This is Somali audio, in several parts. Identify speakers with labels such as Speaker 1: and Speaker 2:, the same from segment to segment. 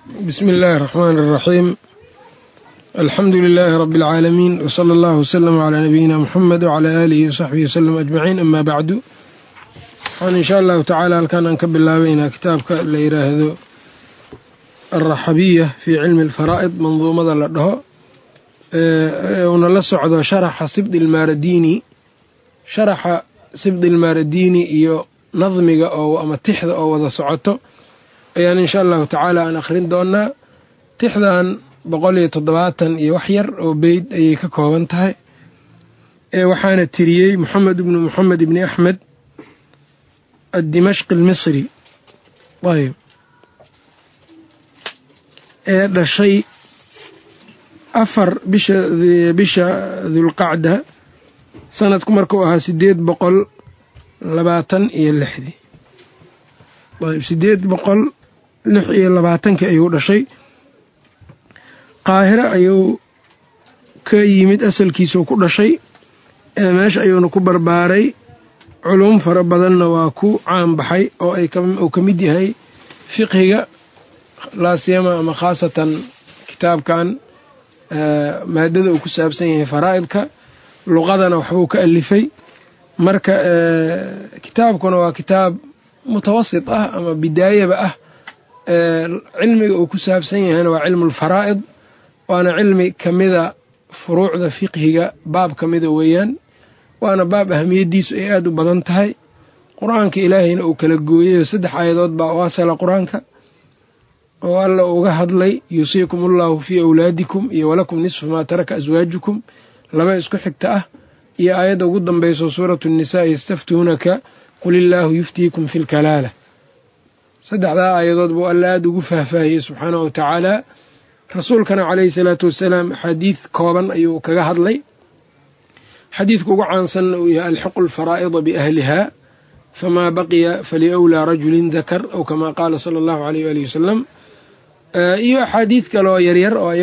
Speaker 1: بسم الله الرحمن الرحيم. الحمد لله رب العالمين، وصلى الله وسلم على نبينا محمد وعلى آله وصحبه وسلم أجمعين. أما بعد، إن شاء الله تعالى halkan aan ka bilaabayna kitaabka la yiraahdo الرحبية في علم الفرائض منظومada la dhaho una la socdo sharaxa Sibd al-Maradini, sharaxa Sibd al-Maradini iyo nadmiga oo ama tixda oo wada socoto ayaan insha Allah tacaala aan akhrin doonaa. tixdan 170 iyo wax yar oo beyd ayay ka kooban tahay, waxaana tiriyey Muhammad ibn Ahmed الدمشقي المصري. طيب، dhashay 4 bisha Dhulqacda sanadku markuu ahaa 826. طيب 826 ayuu dhashay. qaahira ayuu ka yimid, asalkiisuu ku dhashay, meesha ayuuna ku barbaaray. culum fara badanna waa ku caan baxay oo uu ka mid yahay fiqhiga laasiyama ama khaasatan kitaabkan maadada uu ku saabsan yahay faraa'idka. luqadana waxbuu ka alifay. marka kitaabkuna waa kitaab mutawasit ah ama bidaayaba ah. cilmiga uu ku saabsan yahayna waa cilmu lfaraa'id, waana cilmi kamida furuucda fiqhiga, baab kamida weeyaan, waana baab ahamiyadiisu ay aad u badan tahay. qur-aanka ilaahayna uu kala gooyayo 3 aayadood baa u asala qur-aanka oo alla uga hadlay yuusiikum ullahu fii awlaadikum iyo walakum nisfu maa taraka aswaajukum, 2 isku xigta ah, iyo aayadda ugu dambayso suuratu nisaa yastaftuunaka qul illaahu yuftiikum fi lkalaala. 3daa aayadood buu alla aad ugu faahfaahiyey subxaanahu wa tacaala. rasuulkana calayhi salaatu wasalaam axaadiid kooban ayuu kaga hadlay. xadiidka ugu caansanna uu yahay alxiqu alfaraa'ida biahliha famaa baqiya faliawlaa rajulin dakar, aw kamaa qaala sala allahu alayh waalihi wasalam. iyo axaadiid kaleoo yaryar oo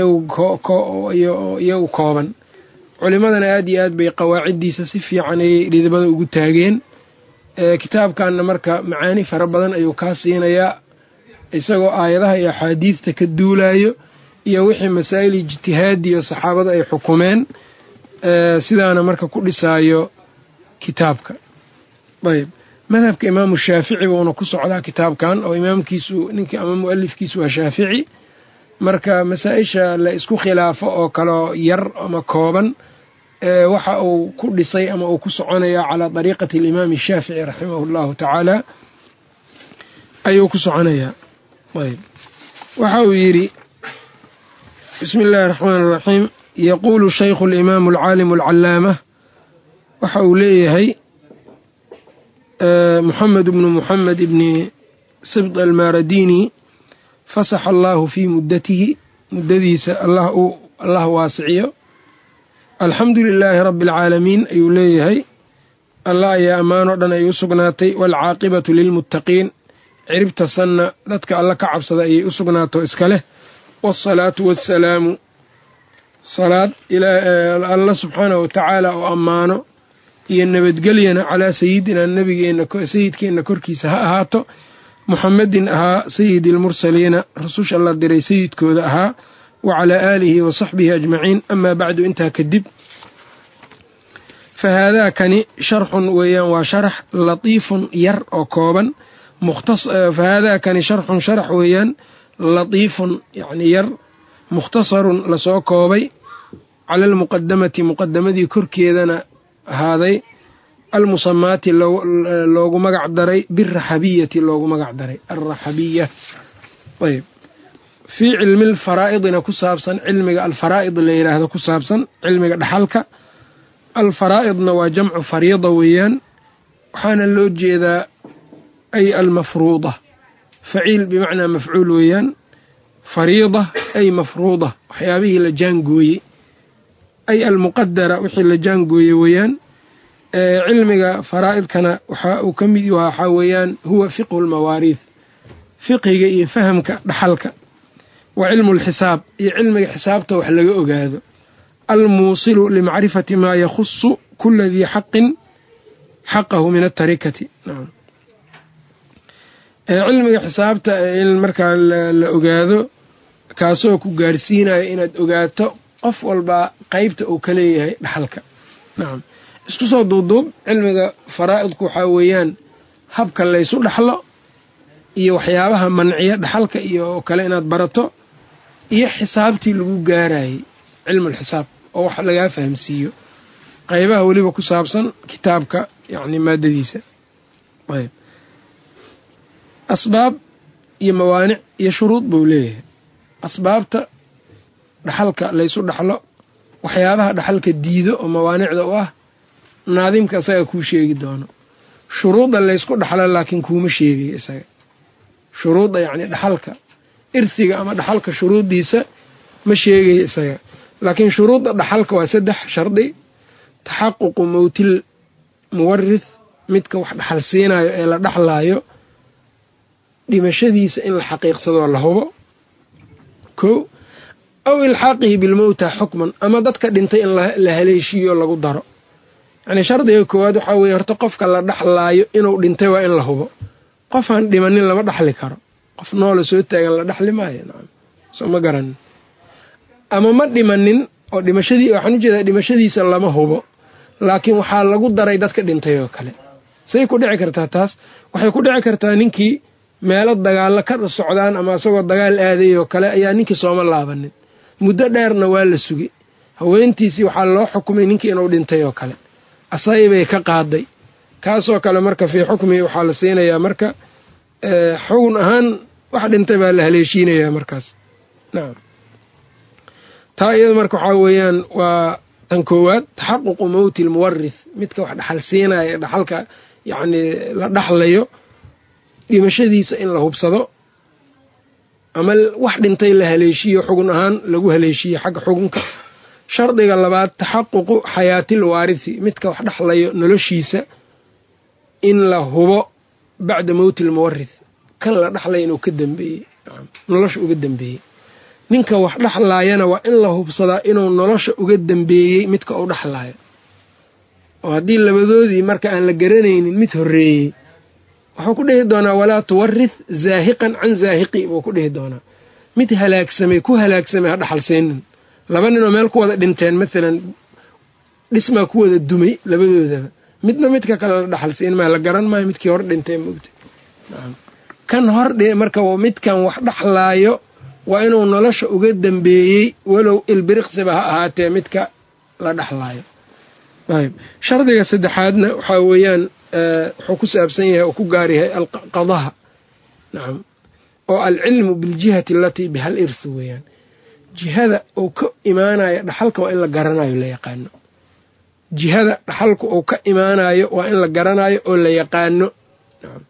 Speaker 1: iyagu kooban. culimadana aad iyo aad bay qawaaciddiisa si fiican ayay dhidibada ugu taageen. kitaabkanna marka macaani fara badan ayuu kaa siinayaa, isagoo aayadaha iyo axaadiidta ka duulayo iyo wixii masaa'il ijtihaadiyo saxaabada ay xukumeen, sidaana marka ku dhisaayo kitaabka. ayb, madhabka imaamu shaafici buuna ku socdaa kitaabkan, oo imaamkiisu ninkii ama mu'alifkiisu waa shaafici. marka masaa-isha la isku khilaafo oo kaloo yar ama kooban, waxa uu ku dhisay ama uu ku soconaya calaa dariiqati alimaami shaafici raximahu llahu tacaala ayuu ku soconayaa. ayb, waxa uu yidhi bismi illaahi araxmaan araxiim. yaquulu shaykhu alimaamu alcaalimu alcallaamah, waxa uu leeyahay muxamed ibnu muxamed ibni sibd almaradini, fasaxa allaahu fii muddatihi, muddadiisa allah waasiciyo. alxamdu lilaahi rabbi alcaalamiin ayuu leeyahay. allah ayaa ammaanoo dhan ay u sugnaatay. waalcaaqibatu lilmuttaqiin, ciribta sanna dadka alla ka cabsada ayay u sugnaato iska leh. waasalaatu wassalaamu, salaad alla subxaanahu wa tacaala oo ammaano iyo nabadgelyana calaa sayidinaa sayidkeenna korkiisa ha ahaato. muxamedin ahaa sayidi almursaliina, rususha la diray sayidkooda ahaa. wa calaa aalihi wa saxbihi ajmaciin. amaa bacdu, intaa kadib, fa haadaakani sharxun weeyaan, waa sharax latiifun yar oo kooban. fa haadaakani sharxun sharax weeyaan, latiifun yacni yar, mukhtasarun lasoo koobay, cala almuqadamati muqadamadii korkeedana ahaaday, almusamaati loogu magac daray, biraxabiyati loogu magac daray, alraxabiya. ayb, fii cilmi alfaraa'idina ku saabsan, cilmiga alfaraa'id la yidhaahdo ku saabsan, cilmiga dhaxalka. alfaraa'idna waa jamcu fariida weeyaan, waxaana loo jeedaa ay almafruuda. faciil bimacnaa mafcuul weeyaan. fariida ay mafruuda, waxyaabihii la jaangooyey, ay almuqadara, wixii la jaangooyey weeyaan. cilmiga faraa'idkana waxa uu ka mid waxaa weeyaan huwa fiqhu lmawaariid, fiqhiga iyo fahamka dhaxalka. wa cilmu lxisaab, iyo cilmiga xisaabta wax laga ogaado. almuusilu limacrifati maa yakhusu kula dii xaqin xaqahu min atarikati. cilmiga xisaabta in markaa la ogaado kaasoo ku gaarsiinaya inaad ogaato qof walbaa qaybta uu ka leeyahay dhaxalka. nacam, isku soo duuduub cilmiga faraa'idku waxaa weeyaan habka laysu dhaxlo iyo waxyaabaha manciya dhaxalka iyo kale inaad barato, iyo xisaabtii lagu gaarayay cilmulxisaab oo wax lagaa fahamsiiyo qaybaha weliba ku saabsan kitaabka yacni maadadiisa. ayb, asbaab iyo mawaanic iyo shuruud buu leeyahay. asbaabta dhaxalka laysu dhaxlo, waxyaabaha dhaxalka diido oo mawaanicda u ah naadimka isaga kuu sheegi doono. shuruudda laysku dhaxlo laakiin kuuma sheegayo isaga. shuruudda yacni dhaxalka irsiga ama dhaxalka shuruuddiisa ma sheegayo isaga, laakiin shuruudda dhaxalka waa 3 shardi: taxaququ mowtil muwarith, midka wax dhaxal siinayo ee la dhaxlaayo dhimashadiisa in la xaqiiqsado la hubo. 1 aw ilxaaqihi bilmowta xukman, ama dadka dhintay in la haleeshiiyo lagu daro. yacni shardiga koowaad waxaa weeye horta qofka la dhaxlaayo inuu dhintay waa in la hubo. qofaan dhimanin lama dhaxli karo, qof noola soo taagan la dhaxli maayo. nacam, soo ma garanin. ama ma dhimanin oo waxaan u jeedaa dhimashadiisa lama hubo, laakiin waxaa lagu daray dadka dhintay oo kale. say ku dhici kartaa taas? waxay ku dhici kartaa ninkii meelo dagaallo ka socdaan ama isagoo dagaal aaday oo kale ayaa ninkii sooma laabanin, muddo dheerna waa la sugay, haweentiisii waxaa loo xukumay ninkii inuu dhintay oo kale, asagii bay ka qaaday. kaasoo kale marka fii xukmi waxaa la siinayaa marka xugun ahaan wax dhintay baa la haleeshiinayaa markaas. nacam, taa iyada marka waxaa weeyaan waa tan koowaad: taxaququ mowti lmuwarith, midka wax dhaxal siinaya dhaxalka yacni la dhaxlayo dhimashadiisa in la hubsado ama wax dhintay la haleeshiiyo, xugun ahaan lagu haleeshiiyo xagga xugunka. shardiga labaad: taxaququ xayaatil waarithi, midka wax dhaxlayo noloshiisa in la hubo bacda mowti lmuwarith, kan la dhaxlaya inuu ka dambeeyey, nolosha uga dambeeyey. ninka wax dhaxlaayana waa in la hubsadaa inuu nolosha uga dambeeyey midka uu dhaxlaayo, oo haddii labadoodii marka aan la garanaynin mid horreeyey, wuxuu ku dhihi doonaa walaa tuwarith zaahiqan can zaahiqi buu ku dhihi doonaa. mid halaagsamay ku halaagsamay ha dhaxal siinin. 2 ninoo meel ku wada dhinteen maalan, dhismaa ku wada dumay labadoodaba, midna midka kale la dhaxal siin maa, la garan maayo midkii hor dhintay moogta. kan hor marka midkan wax dhaxlaayo waa inuu nolosha uga dambeeyey walow ilbiriqsiba ha ahaatee midka la dhaxlaayo. ayb, shardiga saddexaadna waxaa weeyaan wuxuu ku saabsan yahay oo ku gaar yahay alqadaha. nacam, oo alcilmu biljihati alatii biha alirsu weeyaan. jihada uu ka imaanayo dhaxalka waa in la garanayo, la yaqaano. jihada dhaxalku uu ka imaanayo waa in la garanayo oo la yaqaano. nacam,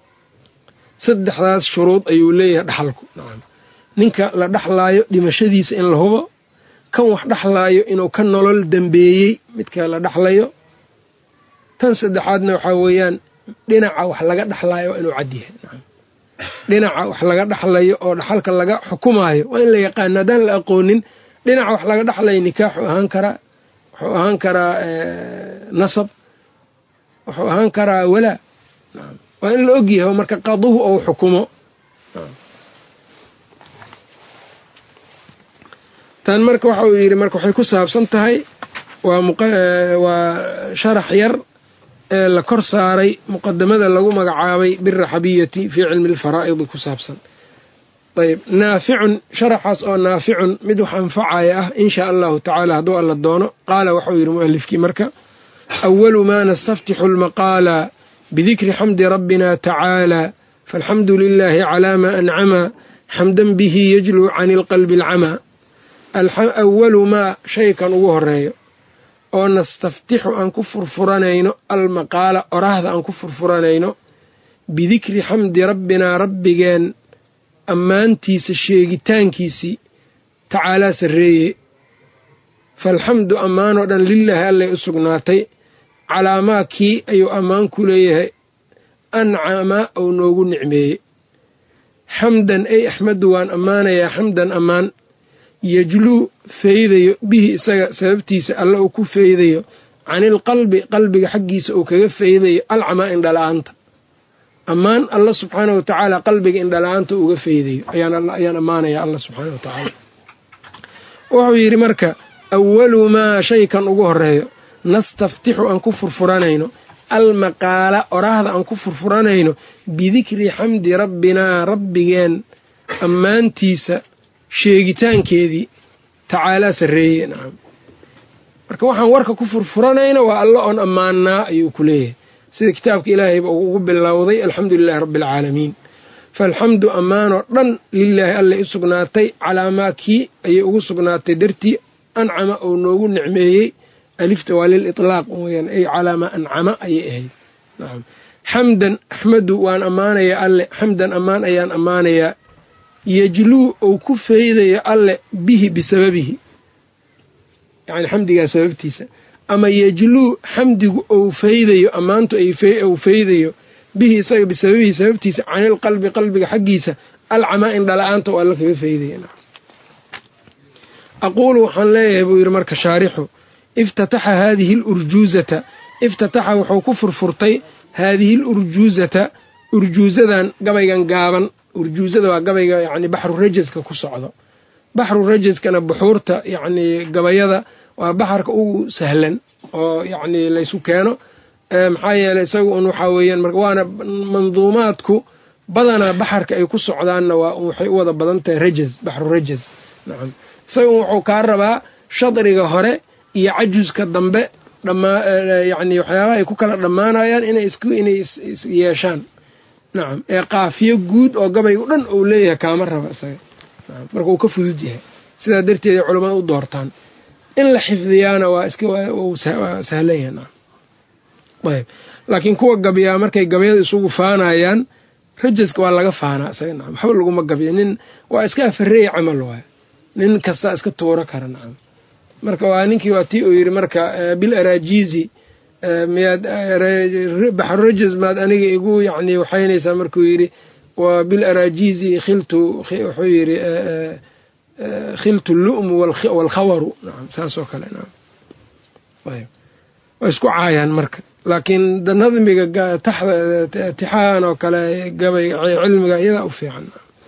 Speaker 1: 3daas shuruud ayuu leeyahay dhaxalku. nacam, ninka la dhaxlaayo dhimashadiisa in la hubo, kan wax dhaxlaayo inuu ka nolol dambeeyey midka la dhaxlayo. tan saddexaadna waxaa weeyaan dhinaca wax laga dhaxlaayo waa inuu cad yahay. nacam, dhinaca wax laga dhaxlayo oo dhaxalka laga xukumaayo waa in la yaqaano. haddaan la aqoonin dhinaca wax laga dhaxlayo nikaaxu ahaan karaa, wuxuu ahaan karaa nasab, wuxuu ahaan karaa walaa. nacam, waa in la ogyahay marka qaduhu ou xukumo. tan marka waxa uu yidhi marka waxay ku saabsan tahay waa sharax yar ee la kor saaray muqadamada lagu magacaabay biraxabiyati fii cilmi alfaraa'idi ku saabsan. ayb, naaficun, sharaxaas oo naaficun mid wax anfacaya ah in shaa allahu tacaala hadduu alla doono. qaala waxau yidhi mu'alifkii marka: awalu maa nastaftixu almaqaala bidikri xamdi rabbina tacaala faalxamdu lilaahi calaa maa ancama xamdan bihi yajluu cani ilqalbi alcamaa. awalu maa shaykan ugu horeeyo oo nastaftixu aan ku furfuranayno almaqaala oraahda aan ku furfuranayno bidikri xamdi rabbinaa rabbigeen ammaantiisa sheegitaankiisii tacaalaa sarreeye. faalxamdu ammaanoo dhan lilaahi allay u sugnaatay, calaamaa kii ayuu ammaan ku leeyahay ancama ou noogu nicmeeyey. xamdan ay axmadu waan ammaanayaa xamdan ammaan yajluu feydayo bihi isaga sababtiisa alla uu ku feydayo canilqalbi qalbiga xaggiisa uu kaga feydayo alcamaa indhala-aanta. ammaan alla subxaanahu watacaala qalbiga indhala-aanta uga faydayo ayaan ammaanaya alla subxaanahu watacaala. wuxuu yidhi marka awalu maa shaykan ugu horeeyo nastaftixu aan ku furfuranayno almaqaala oraahda aan ku furfuranayno bidikri xamdi rabbinaa rabbigeen ammaantiisa sheegitaankeedii tacaalaa sarreeye. nacam marka waxaan warka ku furfuranayna waa alla oon ammaannaa ayuu ku leeyahay sida kitaabka ilaahayba uu ugu bilowday alxamdu lilaahi rabbi alcaalamiin. faalxamdu ammaanoo dhan lilaahi allay u sugnaatay calaamaa kii ayay ugu sugnaatay dartii ancama uu noogu nicmeeyey alifta waa lilitlaaq weyaan ay calaamaa ancama ayay ahayd. nacam xamdan axmadu waan ammaanayaa alle xamdan ammaan ayaan ammaanayaa yejluu ou ku faydayo alle bihi bisababihi yacni xamdigaa sababtiisa ama yejluu xamdigu ou faydayo ammaantu ou faydayo bihi isaga bisababihi sababtiisa canil qalbi qalbiga xaggiisa alcamaa indhala-aanta oo alla kaga faydaya. aquulu waxaan leeyahay buu yidhi marka shaarixu iftataxa haadihi lurjuuzata iftataxa wuxuu ku furfurtay haadihi lurjuuzata urjuuzadan gabaygan gaaban urjuuzada waa gabayga yacni baxru rajaska ku socdo. baxru rajaskana buxuurta yacni gabayada waa baxarka ugu sahlan oo yacni laysu keeno maxaa yeelay isaga un waxaa weeyaan marka waana manduumaadku badanaa baxarka ay ku socdaanna waa waxay u wada badan tahay rajaz baxru rajaz. nacam isaga un wuxuu kaa rabaa shadriga hore iyo cajuska dambe yacni waxyaabaha ay ku kala dhammaanayaan inay is yeeshaan. nacam ee qaafiyo guud oo gabaygu dhan uu leeyahay kaama raba isaga nacam marka uu ka fudud yahay sidaa darteed ay culammada u doortaan in la xifdiyaana waa sahlan yahay. nacam ayb laakiin kuwa gabiyaa markay gabayada isugu faanayaan rajaska waa laga faanaa isaga nacam waxba laguma gabiyo nin waa iska afareey camal waay nin kastaa iska tuuro kara. nacam marka waa ninkii waa tii uu yidhi marka bil araajiizi miyaad baxru rajaz maad aniga igu yacni waxaynaysaa markuu yidhi waa bil araajiizi wuxuu yidhi khiltu lu'mu waalkhawaru. nacam saasoo kale. nacam ayb waa isku caayaan marka laakiin nadmiga tixaan oo kale gabay cilmiga iyadaa u fiican.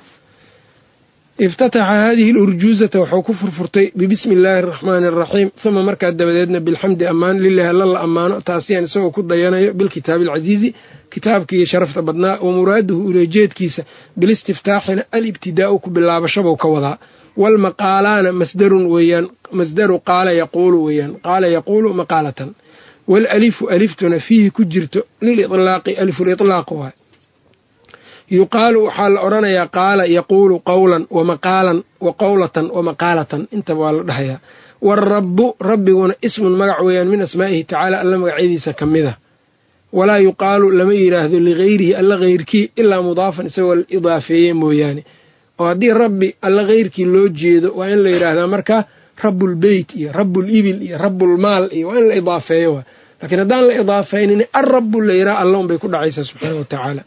Speaker 1: iftataxa haadihi lurjuuzata wuxuu ku furfurtay bibismi illaahi araxmaani araxiim uma markaa dabadeedna bilxamdi ammaan lilahi alla la ammaano taasiyaan isagoo ku dayanayo bilkitaabi alcasiizi kitaabkii sharafta badnaa wa muraaduhu ulejeedkiisa bilistiftaaxina alibtidaa'u ku bilaabashabou ka wadaa waalmaqaalaana masdarun weeyaan masdaru qaala yaquulu weeyaan qaala yaquulu maqaalatan waalalifu aliftuna fiihi ku jirto liliطlaaqi alifulitlaaq waay yuqaalu waxaa la odhanayaa qaala yaquulu qowlan wamaqaalan wa qowlatan wamaqaalatan intaba waa la dhahayaa waalrabbu rabbiguna ismun magac weeyaan min asmaa'ihi tacaala alla magacyadiisa ka mid a walaa yuqaalu lama yidhaahdo ligayrihi alla hayrkii ilaa mudaafan isagoo la idaafeeye mooyaane oo haddii rabbi alla hayrkii loo jeedo waa in la yidhaahdaa markaa rabbulbeyt iyo rabbulibil iyo rabbulmaal iyo waa in la idaafeeyo waa laakiin haddaan la idaafaynin alrabbu la yidhaha alla unbay ku dhacaysaa subxaana watacaala.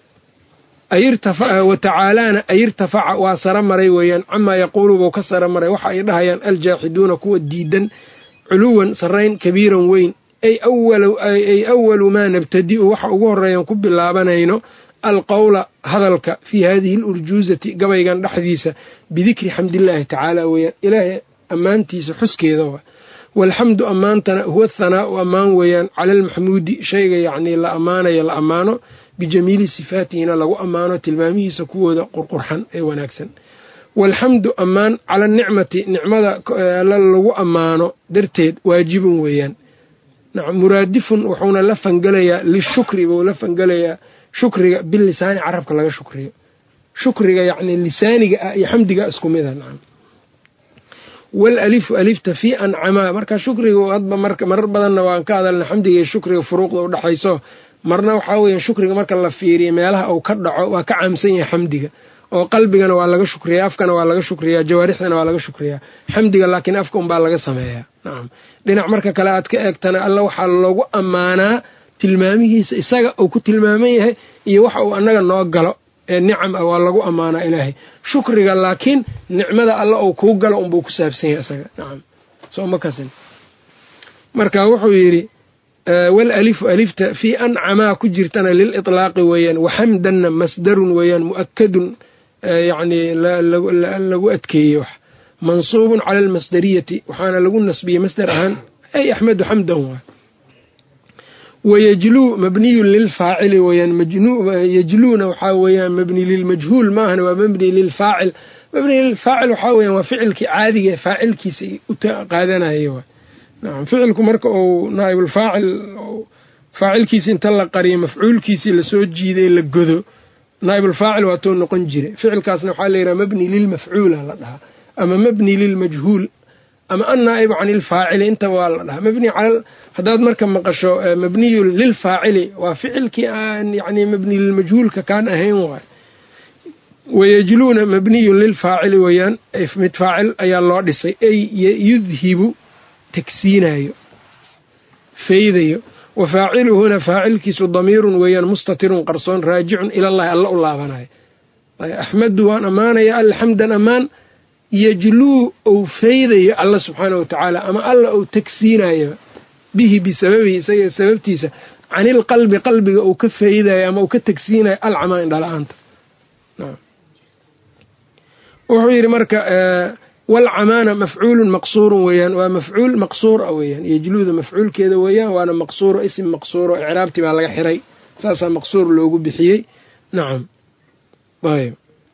Speaker 1: watacaalaana ayirtafaca waa sara maray weeyaan camaa yaquulu buu ka sara maray waxa ay dhahayaan aljaaxiduuna kuwa diidan culuwan sarrayn kabiiran weyn ay awalu maa nabtadi'u waxa ugu horreeyaan ku bilaabanayno alqowla hadalka fii haadihi alurjuuzati gabaygan dhexdiisa bidikri xamdillaahi tacaala weeyaan ilaahay ammaantiisa xuskeeda waa waalxamdu ammaantana huwa athanaa'u ammaan weeyaan cala almaxmuudi shayga yacnii la ammaanayo la ammaano bijamiili sifaatihina lagu ammaano tilmaamihiisa kuwooda qurqurxan ee wanaagsan. waalxamdu ammaan cala anicmati nicmada lagu ammaano darteed waajibun weeyaan. muraadifun wuxuuna la fangelayaa lishukri buu la fangelayaa shukriga bilisaani carabka laga shukriyo shukriga yacni lisaaniga ah iyo xamdiga isku mida. nacam waalalifu alifta fii ancamaa marka shukriga hadba marka marar badanna waan ka hadalna xamdiga iyo shukriga furuuqda u dhexayso marna waxaa weeyaan shukriga marka la fiiriyo meelaha uu ka dhaco waa ka caamsan yahay xamdiga oo qalbigana waa laga shukriyaa afkana waa laga shukriyaa jawaarixdana waa laga shukriyaa xamdiga laakiin afka unbaa laga sameeyaa. nacam dhinac marka kale aad ka eegtana alla waxaa loogu ammaanaa tilmaamihiisa isaga uu ku tilmaaman yahay iyo waxa uu annaga noo galo ee nicam ah waa lagu ammaanaa ilaahay. shukriga laakiin nicmada alla uu kuu galo unbuu ku saabsan yahay isaga. nacam soo ma kasin marka wuxuu yidhi والألف ألفت في أنعما كجرتنا للإطلاق ويان وحمدنا مصدر ويان مؤكد يعني لو أتكيوح منصوب على المصدرية وحانا لقول نسبية مصدر أهان أي أحمد حمده ويجلو مبني للفاعل ويان يجلون وحاويا مبني للمجهول ما هو مبني للفاعل مبني للفاعل وحاويا وفعلك عادي فاعلك قادنا أيوة نعم فعلك مركو أو نائب الفاعل أو فاعل كيسي انتلا قرية مفعول كيسي لسوج جيدي لقذو نائب الفاعل واتون نقنجري فعل كاسنا وحالي مبني للمفعول لها أما مبني للمجهول أما النائب عن الفاعل انت والله مبني على هذا مركب مقشو مبني للفاعل وفعلك يعني مبني للمجهول كان أهين ويجلون مبني للفاعل ويان متفاعل أي الله دسي أي يذهب تكسينايو فيذيو وفاعله هنا فاعل كيس ضمير ويان مستتر قرصون راجع إلى الله الله بناي أحمد وان أمان يا الحمد أمان يجلو أو فيذيو الله سبحانه وتعالى أما الله أو تكسينايو به بسببه سببتيسا عن القلب قلبه أو كفيذيو أما أو كتكسينايو العما إن الله أنت نعم وحير مركا والعمانة مفعول مقصور ويان ومفعول مقصور ويان يجلو ذا مفعول كذا ويان وأنا مقصور اسم مقصور إعرابتي بالله حري ساسا مقصور لوجو بحيي نعم طيب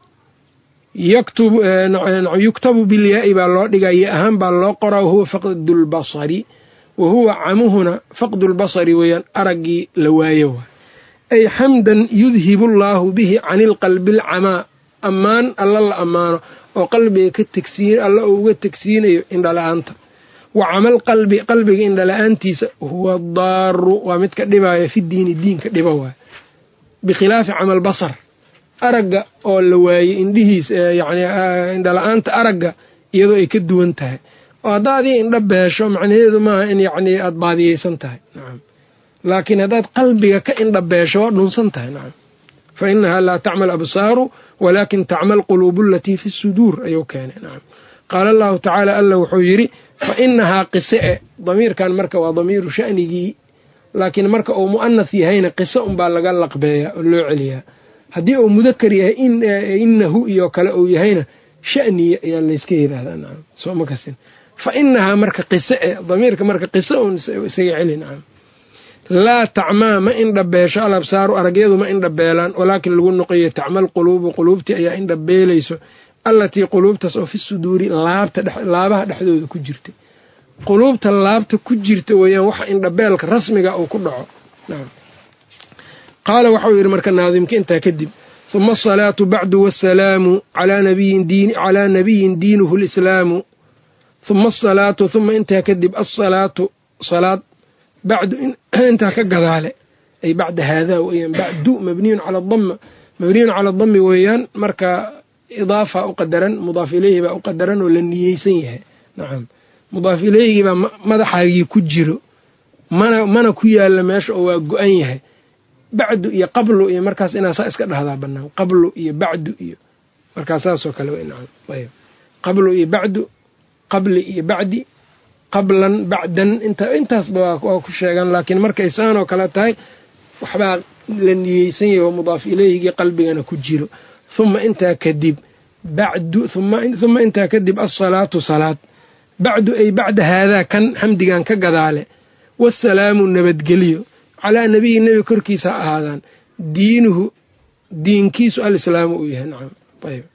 Speaker 1: يكتب بالياء بالله دقاي أهم بالله قرأ وهو فقد البصر وهو عمهنا فقد البصر ويان أرقي لوايوه أي حمدا يذهب الله به عن القلب العمى أمان الله أمانه وقلبي كالتكسين الله هو التكسين إن لأنت وعمل قلبي إن لأنتي هو الضار ومتك دباية في الدين كدباوة بخلاف عمل بصر أرجع أو لواي إنده يعني إن لأنت أرجع يدو يكدو انتهى وهذا إن دبشوا معنى هذا ما إن يعني أضباطي سنتهى نعم لكن هذا قلبي كإن دبشوا ننسنتهى نعم فإنها لا تعمل أبصار ولكن تعمل قلوب التي في الصدور أيو كان نعم قال الله تعالى ألا وحيري فإنها قساء ضمير كان مركة وضمير شأني لكن مركة أو مؤنث هنا قساء بالغلق بها اللو عليها هدي أو مذكر إنه يوكل أو يهينا شأني يعني يسكير هذا نعم سوى مكسن فإنها مركة قساء ضمير كمركة قساء سيعلي نعم لا تعمى ما إن دبيش الأبصار أرجيض ما إن دبيلان ولكن لقول نقية تعمل قلوبتي أي إن دبيليسو التي قلوب تسو في الصدور لابها دحدود كجرت قلوبت اللابت كجرت ويا وحا إن دبيلك رسمك أو كدعو نعم قال وحوير مركا ناظم كنت كذب ثم الصلاة بعد والسلام على نبي دينه الإسلام ثم الصلاة ثم انت كذب الصلاة صلاة بعد انت كقذالة أي بعد هذا ويان بعد مبني على الضم ويان مركا إضافة أقدرا مضاف إليه أقدرا ولنيسيه نعم مضاف إليه ماذا حاجي كجرو mana ku yaala meesha oo waa go-an yahay bacdu iyo qablu iyo markaas inaa saa iska dhahdaa bannaan qablu iyo bacdu iyo markaas saasoo kale waynacam ayb qablu iyo bacdu qabli iyo bacdi qablan bacdan intaasba waa ku sheegan laakiin markay saanoo kale tahay waxbaa la niyeysan yahay oo mudaaf ilayhigii qalbigana ku jiro uma intaa kadib bacdu uma intaa kadib alsalaatu salaad bacdu ay bacda haadaa kan xamdigan ka gadaale wasalaamu nabadgelyo calaa nabiyi nebi korkiisa ha ahaadaan diinuhu diinkiisu alislaamu uu yahay nacam ayb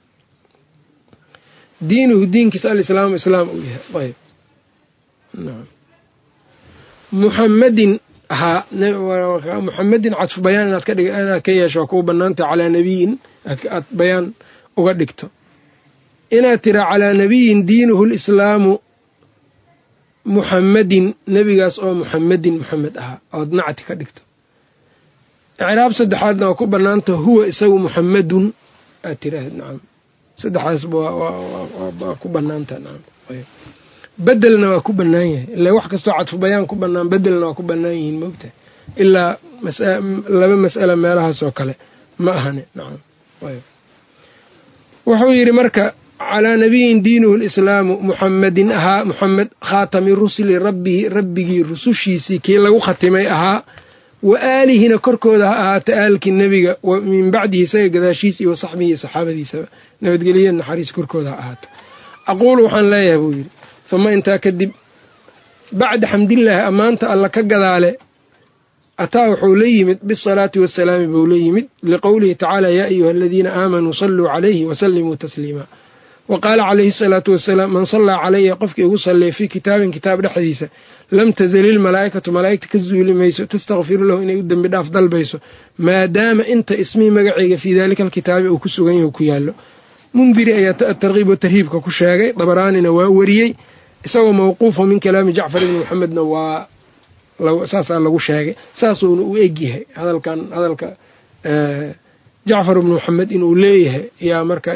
Speaker 1: diinuhu diinkiisa alislaamu islaam uu yahay ayb nacam muxammadin ahaa muxammadin cadfu bayaan inaad ka yeesho waa kuu bannaantah calaa nabiyin aad bayaan uga dhigto inaad tira calaa nabiyin diinuhu lislaamu muxammadin nebigaas oo muxammadin muxamed ahaa ood nacti ka dhigto icraab saddexaadna waa ku bannaanta huwa isagu muxammadun aad tiraahd nacam saddexaasba waa ku bannaanta nacam bedelna waa ku bannaan yahay ilaa wax kastoo cadfu bayaan ku bannaan bedelna waa ku bannaan yihiin moogtahay ilaa laba mas'ala meelahaas oo kale ma ahane nacam wuxuu yidhi marka calaa nabiyin diinuhu lislaamu muxamedin ahaa muxamed khaatami rusuli rabbihi rabbigii rusushiisii kii lagu khatimay ahaa wa aalihina korkooda ha ahaata aalkii nebiga min bacdihi isaga gadaashiisa iyo wasaxbihi iyo saxaabadiisaba nabadgelya naxariis korkooda ha ahaato aquulu waxaan leeyahay buu yidhi uma intaa kadib bacda xamdillaahi ammaanta alla ka gadaale ataa wuxuu la yimid bisalaati wassalaami buu la yimid liqowlihi tacaala yaa ayuha aladiina aamanuu salluu calayhi wasallimuu tasliima wa qaala calayhi asalaatu wassalaam man sallaa calaya qofkii igu salleeya fii kitaabin kitaab dhexdiisa lam tazalil malaa'ikatu malaa'igta ka zuuli mayso tastakfiru lahu inay u dembi dhaaf dalbayso maadaama inta ismii magacayga fii daalika alkitaabi uu ku sugan yahu ku yaallo mundiri ayaa tarkiib wa tarhiibka ku sheegay dabaraanina waa wariyey isagoo mawquufo min kalaami jacfar ibni moxamedna waa saasaa lagu sheegay saasuuna u egyahay hadalka jacfar ibnu moxamed inuu leeyahay yaa marka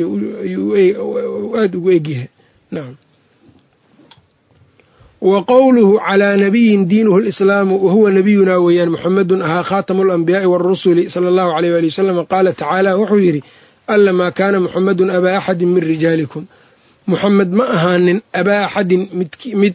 Speaker 1: aada ugu egyahay nacam wa qowluhu calaa nabiyin diinuhu lislaamu wahuwa nabiyunaa weeyaan muxamedun ahaa khaatamu alanbiyaa'i waarusuli sala allahu aleyh waali wasalam qaala tacaala wuxuu yidhi alla maa kaana muxamedun abaa axadin min rijaalikum muxamed ma ahaanin abaa axadin mid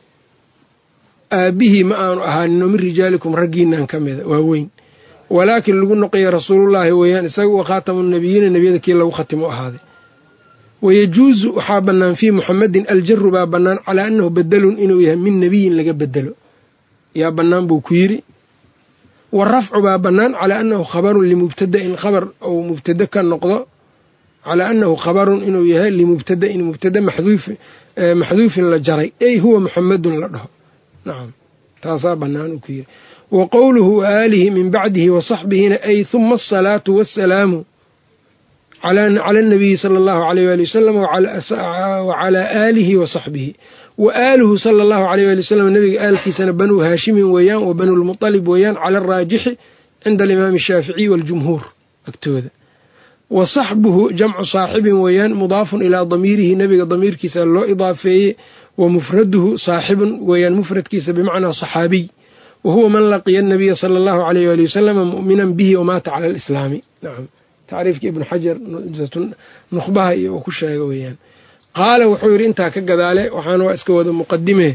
Speaker 1: aabbihii ma aanu ahaanin oo min rijaalikum raggiinaan ka mida waa weyn walaakin lagu noqoya rasuulullaahi weeyaan isaga wa khaatamu nabiyiina nebiyada kii lagu khatimo ahaaday wayajuusu waxaa bannaan fii muxamedin aljaru baa bannaan calaa annahu bedelun inuu yahay min nebiyin laga bedelo yaa bannaan buu ku yidhi warafcu baa bannaan calaa annahu khabarun limubtada'in khabar ou mubtade ka noqdo calaa annahu khabarun inuu yahay limubtada'in mubtade maxduufin la jaray ey huwa muxamedun la dhaho nacam taasaa bannaan uu ku yidhi wa qowluhu wa aalihi min bacdihi wa saxbihina ay huma asalaatu wassalaamu cala anabiyi sala allahu aleyh waali wasalam wa calaa aalihi wa saxbihi wa aaluhu sala allahu aleyh waali wasalam nabiga aalkiisana banuu haashimin weeyaan wa banulmuطalib weeyaan cala araajixi cinda alimaami ashaaficiyi waaljumhuur agtooda wa saxbuhu jamcu saaxibin weeyaan mudaafun ilaa damiirihi nabiga damiirkiisa loo idaafeeyey wa mufraduhu saaxibun weeyaan mufradkiisa bimacnaa saxaabiy wa huwa man laqiya anabiya sala allahu aleyh waali wasalama mu'minan bihi wamaata cala alislaami nacam tacriifkii ibnu xajar nukhbaha iyo uu ku sheega weeyaan qaala wuxuu yidhi intaa ka gadaale waxaana waa iska wada muqadime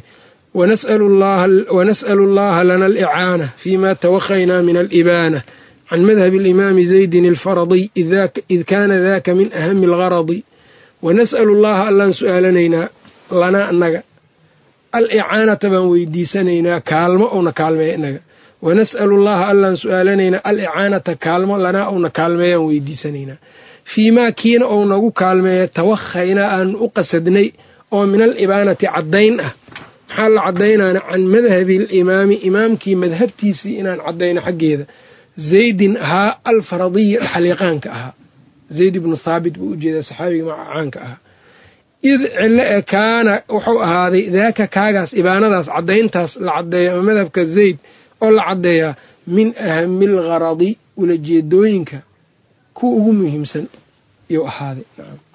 Speaker 1: wanas'alu allaha lana alicaana fima tawakhaynaa min alibaana can madhabi alimaami zaydin alfaradiy id kaana daka min ahami algaradi wanas'alu allaha allaan su'aalanaynaa lanaa annaga alicaanata baan weydiisanaynaa kaalmo ouna kaalmeeya inaga wanas'alu allaha allaan su'aalanaynaa alicaanata kaalmo lanaa ouna kaalmeeyaan weydiisanaynaa fiimaa kiina ou nagu kaalmeeya tawakhaynaa aanu u qasadnay oo min alibaanati caddayn ah maxaa la caddaynaana can madhabi alimaami imaamkii madhabtiisii inaan caddayno xaggeeda zaydin ahaa alfaradiyi xaliiqaanka ahaa zayd ibnu thaabit buu ujeedaa saxaabiga macaanka ahaa id cilo ee kaana wuxuu ahaaday daaka kaagaas ibaanadaas caddayntaas la caddeeya ama madhabka zayd oo la caddeeyaa min ahami algaradi ulajeedooyinka kuwa ugu muhiimsan yuu ahaaday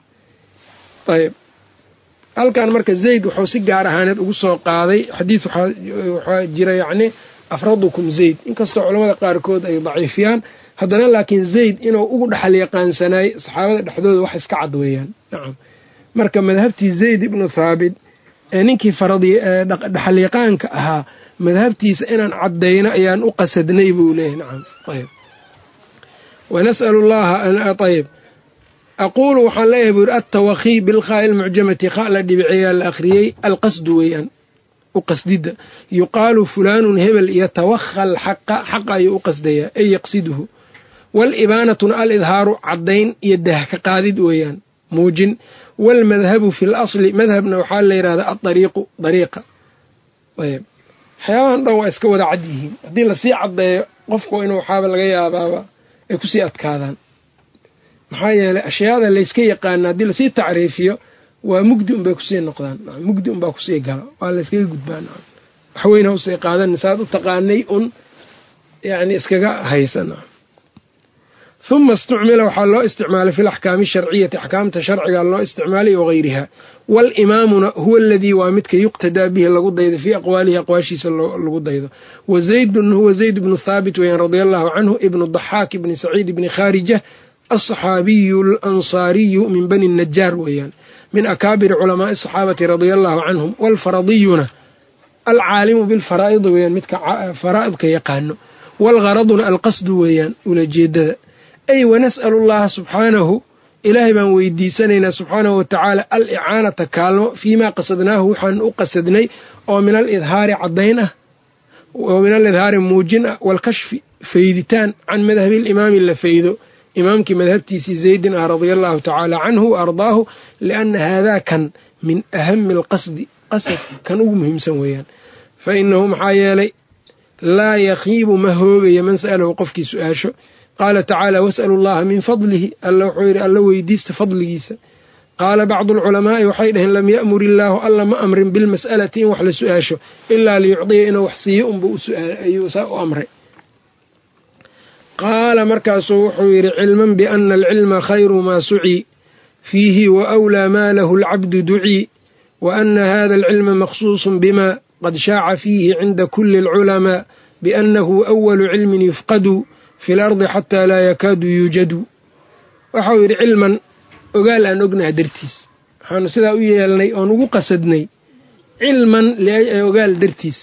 Speaker 1: ayb halkan marka zayd wuxuu si gaar ahaaneed ugu soo qaaday xadiid waxaa jira yacni afradukum zayd inkastoo culamada qaarkood ay daciifiyaan haddana laakiin zayd inuu ugu dhexal yaqaansanaayey saxaabada dhexdooda wax iska cad weeyaan nacam marka madhabtii zayd ibnu thaabit ee ninkii dhexal yaqaanka ahaa madhabtiisa inaan caddayno ayaan u qasadnay buu leeyahy nacam ayb wanas'alu allaha ayb aquulu waxaan leeyahay buu yidhi altawakii bilqaa'i almucjamati qa la dhibiciyaa la akhriyey alqasdu weeyaan u qasdidda yuqaalu fulaanun hebel yatawakha alxaqa xaqa ayuu u qasdayaa ay yaqsiduhu waalibaanatuna alidhaaru caddayn iyo dahka qaadid weeyaan muujin waalmadhabu fi lasli madhabna waxaa la yidhahdaa adariiqu dariiqa ayb waxyaabahan dhan waa iska wada cad yihiin haddii lasii caddeeyo qofku inuu waxaaba laga yaabaaba ay kusii adkaadaan maxaa yeelay ashyaada layska yaqaana haddii lasii tacriifiyo waa mugdi unbay kusii noqdaan mugdi unbaa kusii gala waa layskaga gudbaan waxweyna usii qaadan saad u taqaanay un yani iskaga haysan uma istucmila waxaa loo isticmaalay fi laxkaami sharciyati axkaamta sharciga loo isticmaalay wagayriha waalimaamuna huwa aladii waa midka yuqtadaa bihi lagu daydo fii aqwaalihi aqwaashiisa lagu daydo wa zaydun huwa zayd ibnu thaabit weyan radia allahu canhu ibnu daxaak ibni saciid ibni khaarija الصحaabiyu الأnصاariyu min bani الnajaar weeyaan min akaabiri culamaaءi الصaxaabati radia allahu canhum wاlfaradiyuna alcaalimu bilfaraa'idi weeyaan midka faraa'idka yaqaano wاlgaraduna alqasdu weeyaan ulajeedada ay wanas'alu اllaha subxaanahu ilaahay baan weydiisanaynaa subxaanahu watacaala alicaanata kaalmo fiimaa qasadnaahu waxaan u qasadnay oo min alidhaari caddayn ah oo min alidhaari muujin ah waalkashfi fayditaan can madhabi alimaami la faydo imaamkii madhabtiisii zaydin ah radia allahu tacaala canhu wa ardaahu lianna haadaa kan min ahami alqasdi qasad kan ugu muhiimsan weeyaan fa inahu maxaa yeelay laa yakhiibu ma hoogaya man sa'alahu qofkii su-aasho qaala tacaala was'alu llaha min fadlihi alla wuxuu yidhi alla weydiista fadligiisa qaala bacdu alculamaa'i waxay dhaheen lam ya'mur illaahu alla ma amrin bilmas'alati in wax la su-aasho ilaa liyucdiya inuu wax siiyo unba ayuu saa u amray qaala markaasuu wuxuu yidhi cilman biana alcilma khayru maa sucii fiihi wa wlaa maa lahu alcabdu ducii wa ana hada alcilma makhsuusun bima qad shaaca fiihi cinda kuli alculamaa biannahu awalu cilmin yufqadu fi lardi xataa laa yakaadu yuujadu waxau yidhi cilman ogaal aan ognaha dartiis waxaanu sidaa u yeelnay oon ugu qasadnay cilman ogaal dartiis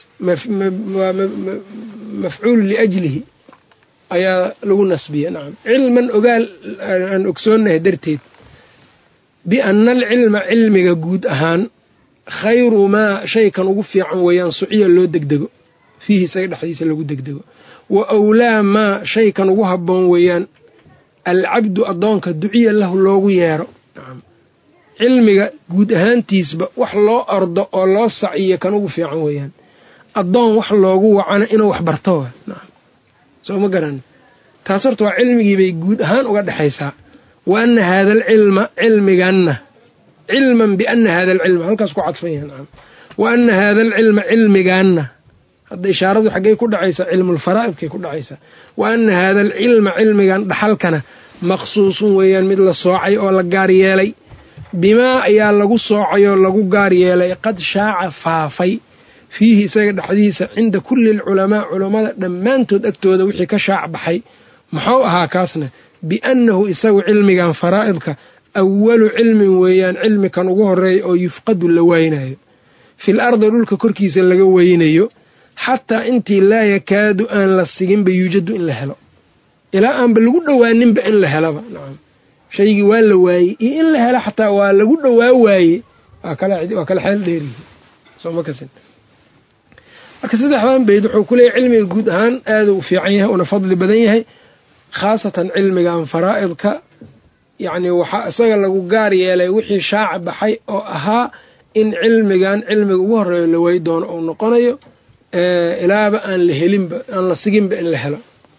Speaker 1: mafcuul liajlihi ayaa lagu nasbiya nacam cilman ogaal aan ogsoonnahay darteed bianna alcilma cilmiga guud ahaan khayru maa shaykan ugu fiican weeyaan suciya loo degdego fiihi isaga dhexdiisa lagu degdego wa wlaa maa shaykan ugu habboon weeyaan alcabdu addoonka duciya lahu loogu yeero nacam cilmiga guud ahaantiisba wax loo ordo oo loo saciyo kan ugu fiican weeyaan addoon wax loogu wacana inuu wax barto nacam soo ma garan taas horta waa cilmigiibay guud ahaan uga dhexaysaa wa ana haada alcilma cilmiganna cilman biana hada alcilma halkaas ku cadfan yaha nacam wa ana haada alcilma cilmigaanna hadda ishaaradu xaggay ku dhacaysaa cilmulfaraa'idkay ku dhacaysaa wa ana haada alcilma cilmigan dhaxalkana maqsuusun weeyaan mid la soocay oo la gaar yeelay bimaa ayaa lagu soocay oo lagu gaar yeelay qad shaaca faafay fiihi isaga dhexdiisa cinda kulli alculamaa culammada dhammaantood agtooda wixii ka shaac baxay muxuu ahaa kaasna biannahu isagu cilmigan faraa'idka awalu cilmin weeyaan cilmi kan ugu horreeya oo yufqadu la waynayo fil ardi dhulka korkiisa laga weynayo xataa intii laa yakaadu aan la siginba yuujadu in la helo ilaa aanba lagu dhowaaninba in la helaba nacam shaygii waa la waayey iyo in la helo xataa waa lagu dhowaa waaye waa kala xeel dheerihi sooma kasin marka saddexdan bayd wuxuu ku leeyahy cilmiga guud ahaan aada u fiican yahay una fadli badan yahay khaasatan cilmigan faraa'idka yacni waxaa isaga lagu gaar yeelay wixii shaaca baxay oo ahaa in cilmigan cilmiga ugu horreeyo la wey doono uu noqonayo ilaaba aan la helinba aan la siginba in la helo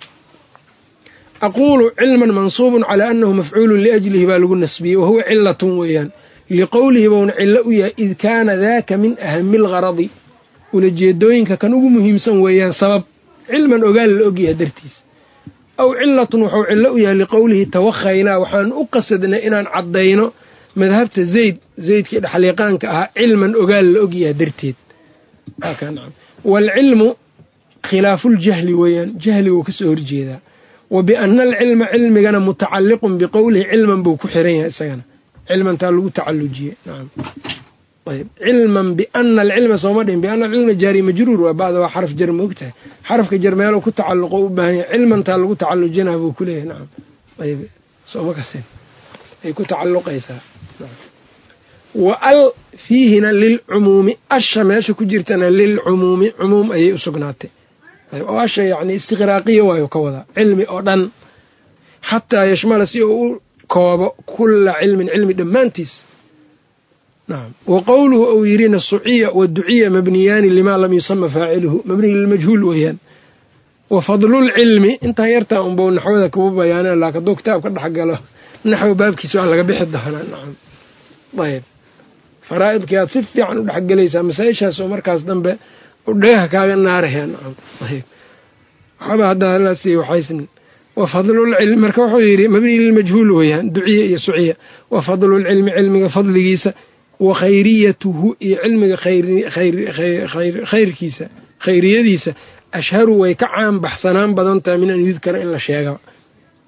Speaker 1: aquulu cilman mansuubun calaa annahu mafcuulun liajlihi baa lagu nasbiyey wahuwa cilatun weeyaan liqowlihi bouna cillo u yahay id kaana daaka min ahami algaradi ulajeedooyinka kan ugu muhiimsan weeyaan sabab cilman ogaal la ogyahay dartiis aw cilatun wuxuu cillo u yahay liqowlihi tawakhaynaa waxaan u qasadnay inaan caddayno madhabta zaydkii dhexliiqaanka ahaa cilman ogaal la ogyahay darteed waalcilmu khilaafuuljahli weeyaan jahliguu ka soo horjeedaa wa biana alcilma cilmigana mutacalliqun biqowlihi cilman buu ku xiran yahay isagana cilmantaa lagu tacallujiyey nacam ayb cilman biana alcilma sooma dhihin biana alcilma jaari majruur waa bacda waa xaraf jar moogtahay xarafka jar meeluu ku tacalluqo u baahan yahay cilmantaa lagu tacallujinaa buu ku leeyahay nacam ayb sooma kasin ay ku tacalluqaysaa wa al fiihina lilcumuumi asha meesha ku jirtana lilcumuumi cumuum ayay u sugnaatay oo asha yacni istiqraaqiya waayo ka wadaa cilmi oo dhan xataa yashmala si uu u koobo kulla cilmin cilmi dhammaantiis nacam wa qowluhu ou yidhina suciya wa duciya mabniyaani limaa lam yusama faaciluhu mabniy lilmajhuul weeyaan wa fadlulcilmi intaan yartaa unbau naxwada kuba bayaaneen laakiin hadduu kitaab ka dhex galo naxwo baabkiisa waa laga bixi doonaa nacam ayb faraa'idkii aad si fiican u dhexgelaysaa masaa-ishaas oo markaas dambe udheeha kaaga naarahyaa nacam ayb waxaba hadda halaasi waxaysnin wa fadlulcilmi marka wuxuu yidhi mabni lilmajhuul weeyaan duciya iyo suciya wa fadlulcilmi cilmiga fadligiisa wa khayriyatuhu iyo cilmiga khayrkiisa khayriyadiisa ashharu way ka caan baxsanaan badan tahay min an yudkara in la sheega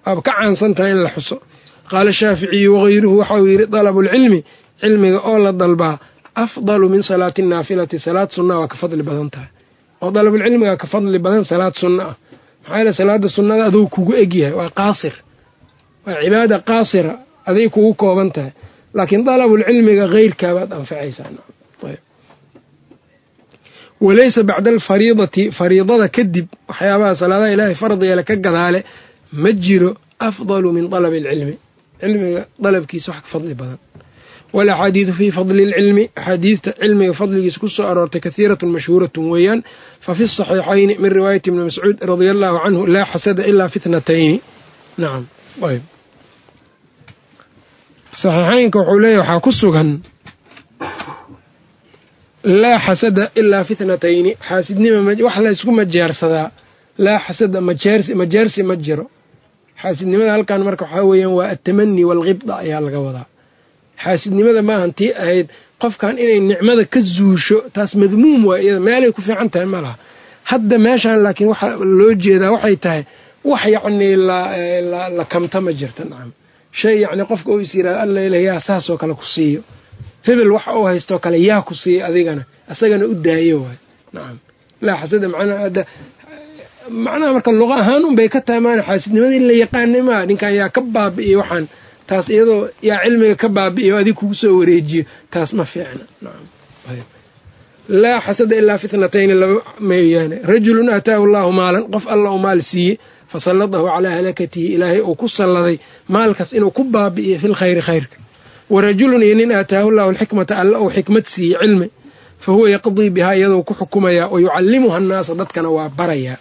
Speaker 1: waaba ka caansan tahay in la xuso qaala shaaficiyu wagayruhu waxa uu yidhi dalabulcilmi cilmiga oo la dalbaa afdalu min salaati naafilati salaad sunnaa waa ka fadli badan tahay oo dalabulcilmigaa ka fadli badan salaad sunna ah maxaa yeele salaada sunnada aduu kugu egyahay waa qaasir waa cibaada qaasira aday kugu kooban tahay laakiin dalabulcilmiga keyrkaabaad anfacaysaa walaysa bacda alfariidati fariidada kadib waxyaabaha salaadaha ilaahay farad yeele ka gadaale ma jiro afdalu min dalabi alcilmi cilmiga dalabkiisa wax ka fadli badan walaxaadiidu fii fadli lcilmi axaadiidta cilmiga fadligiisa ku soo aroortay kahiiratun mashhuuratun weeyaan fafi saxiixayni min riwaayati ibni mascuud radia allaahu canhu laa xasada ilaa fitnatayni nacam ayb saxiixaynka wuxuu leeyahy waxaa ku sugan laa xasada ilaa fitnatayni xaasidnima wax la ysku majeersadaa laa xasada majeersi ma jiro xaasidnimada halkan marka waxaa weeyaan waa altamani waalqibda ayaa laga wadaa xaasidnimada maahan tii ahayd qofkan inay nicmada ka zuusho taas madmuum waa iyada meelay ku fiican tahay ma laha hadda meeshaan laakiin waxa loo jeedaa waxay tahay wax yacnii la kamta ma jirta nacam shay yacni qofka uu is yidhahdo alla ilah yaa saasoo kale ku siiyo hebel waxa uu haystoo kale yaa ku siiyo adigana isagana u daayo waay nacam laa xasada macnaha marka luqa ahaan unbay ka tahay maana xaasidnimadii la yaqaanay maa ninkan yaa ka baabi'iyo waxaan taas iyadoo yaa cilmiga ka baabi'iyo adig kugu soo wareejiyo taas ma fiicna nacam laa xasada ilaa fitnatayni laba mooyaane rajulun aataahu allaahu maalan qof alla uu maal siiye fasalladahu calaa halakatihi ilaahay uu ku salladay maalkaas inuu ku baabi'iyo fil khayri khayrka warajulun iyo nin aataahu llaahu alxikmata alla uu xikmad siiye cilmi fa huwa yaqdii bihaa iyadoo ku xukumayaa wa yucallimuha annaasa dadkana waa barayaa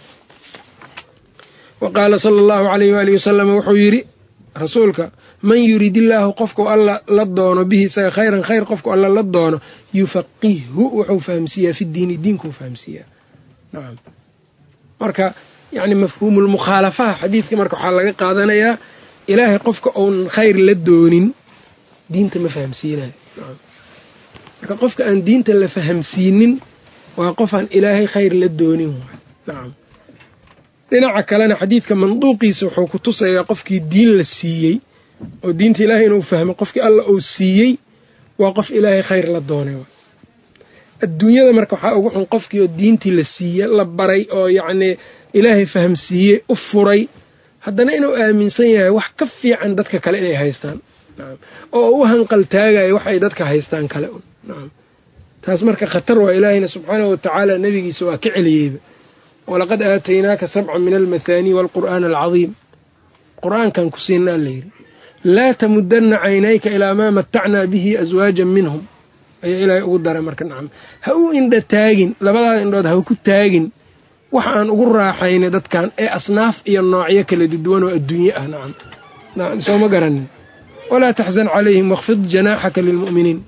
Speaker 1: wa qaala sala allahu calayhi waalihi wasalam wuxuu yidhi rasuulka man yurid illaahu qofku alla la doono bihi isaga khayran khayr qofku alla la doono yufaqihhu wuxuu fahamsiiyaa fi diini diinkuu fahamsiiyaa nacam marka yacni mafhuumulmukhaalafaha xadiidka marka waxaa laga qaadanayaa ilaahay qofka uunan khayr la doonin diinta ma fahamsiinayo marka qofka aan diinta la fahamsiinin waa qofaan ilaahay khayr la doonin nacam dhinaca kalena xadiidka manduuqiisa wuxuu ku tusayaa qofkii diin la siiyey oo diinta ilaahay inuu fahmo qofkii alla uu siiyey waa qof ilaahay khayr la doonay adduunyada marka waxaa ugu xun qofkii oo diintii la siiyey la baray oo yacnii ilaahay fahamsiiyey u furay haddana inuu aaminsan yahay wax ka fiican dadka kale inay haystaan oo u hanqal taagayo wax ay dadka haystaan kale nacam taas marka khatar waa ilaahayna subxaanahu watacaala nebigiisa waa ka celiyeyba walaqad aataynaaka sabcan min almathaanii waalqur'aana alcadiim qur'aankan ku siinaa layidhi laa tamudanna caynayka ilaa maa matacnaa bihi aswaajan minhum ayaa ilaahay ugu daray marka nacam ha u indha taagin labadaada indhood ha ku taagin wax aan ugu raaxaynay dadkan ee asnaaf iyo noocyo kala duwan oo adduunye ah nacam soo ma garanin walaa taxzan calayhim wakfid janaaxaka lilmu'miniin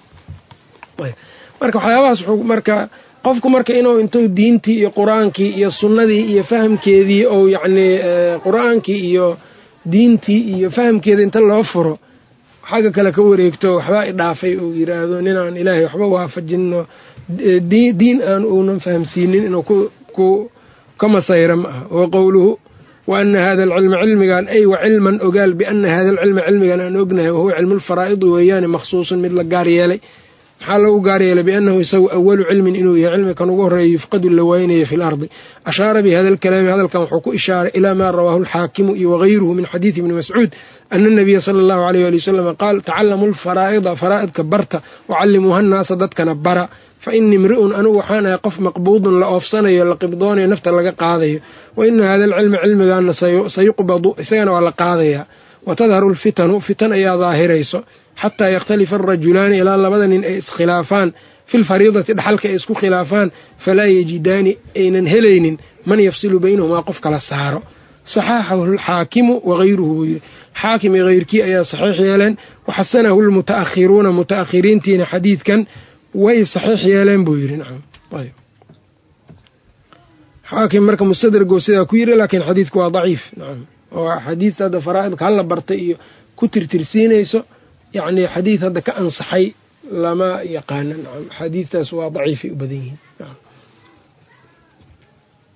Speaker 1: marka waxyaabahaas wuxuu marka qofku marka inuu intuu diintii iyo qur-aankii iyo sunnadii iyo fahamkeedii ou yacnii qur-aankii iyo diintii iyo fahamkeeda inta loo furo xagga kale ka wareegto waxbaa idhaafay uu yidhaahdo ninaan ilaahay waxba waafajinno diin aan uunan fahamsiinin inuu ka masayra ma aha wa qowluhu wa ana hada alcilma cilmigan ay wa cilman ogaal biana hada alcilma cilmigan aan ognahay wahuwa cilmu lfaraa'idi weeyaane makhsuusun mid la gaar yeelay maxaa lagu gaar yeelay biannahu isagu awalu cilmin inuu yahay cilmikan ugu horreeya yufqadu la waynaya fi lardi ashaara bi hada alkalaami hadalkan wuxuu ku ishaaray ilaa maa rawaahu alxaakimu iyo wagayruhu min xadiidi ibni mascuud ana anabiya sala allahu alayh ali wasalam qaal tacallamu lfaraa'ida faraa'idka barta wacallimuuha annaasa dadkana bara fa ini imri'un anugu waxaan ahay qof maqbuudun la oofsanayo la qibdoonayo nafta laga qaadayo wa ina hada alcilma cilmigaana sayuqbadu isagana waa la qaadayaa watadharu alfitanu fitan ayaa daahirayso xataa yakhtalifa alrajulaani ilaa labada nin ay iskhilaafaan fi lfariidati dhaxalka ay isku khilaafaan falaa yajidaani aynan helaynin man yafsilu baynahumaa qof kala saaro saxaaxahu alxaakimu wagayruhu buu yidhi xaakim iyo hayrkii ayaa saxiix yeeleen waxasanahu lmuta'akhiruuna muta'akhiriintiina xadiidkan way saxiix yeeleen buu yidhi nacam ayb xaakim marka mustadragoo sidaa ku yidhi laakiin xadiidku waa daciif nacam oo xadiidta hadda faraa'idka hala bartay iyo ku tirtirsiinayso yacnii xadiid hadda ka ansaxay lama yaqaano nacam xadiidtaas waa daciifay u badan yihiin nacam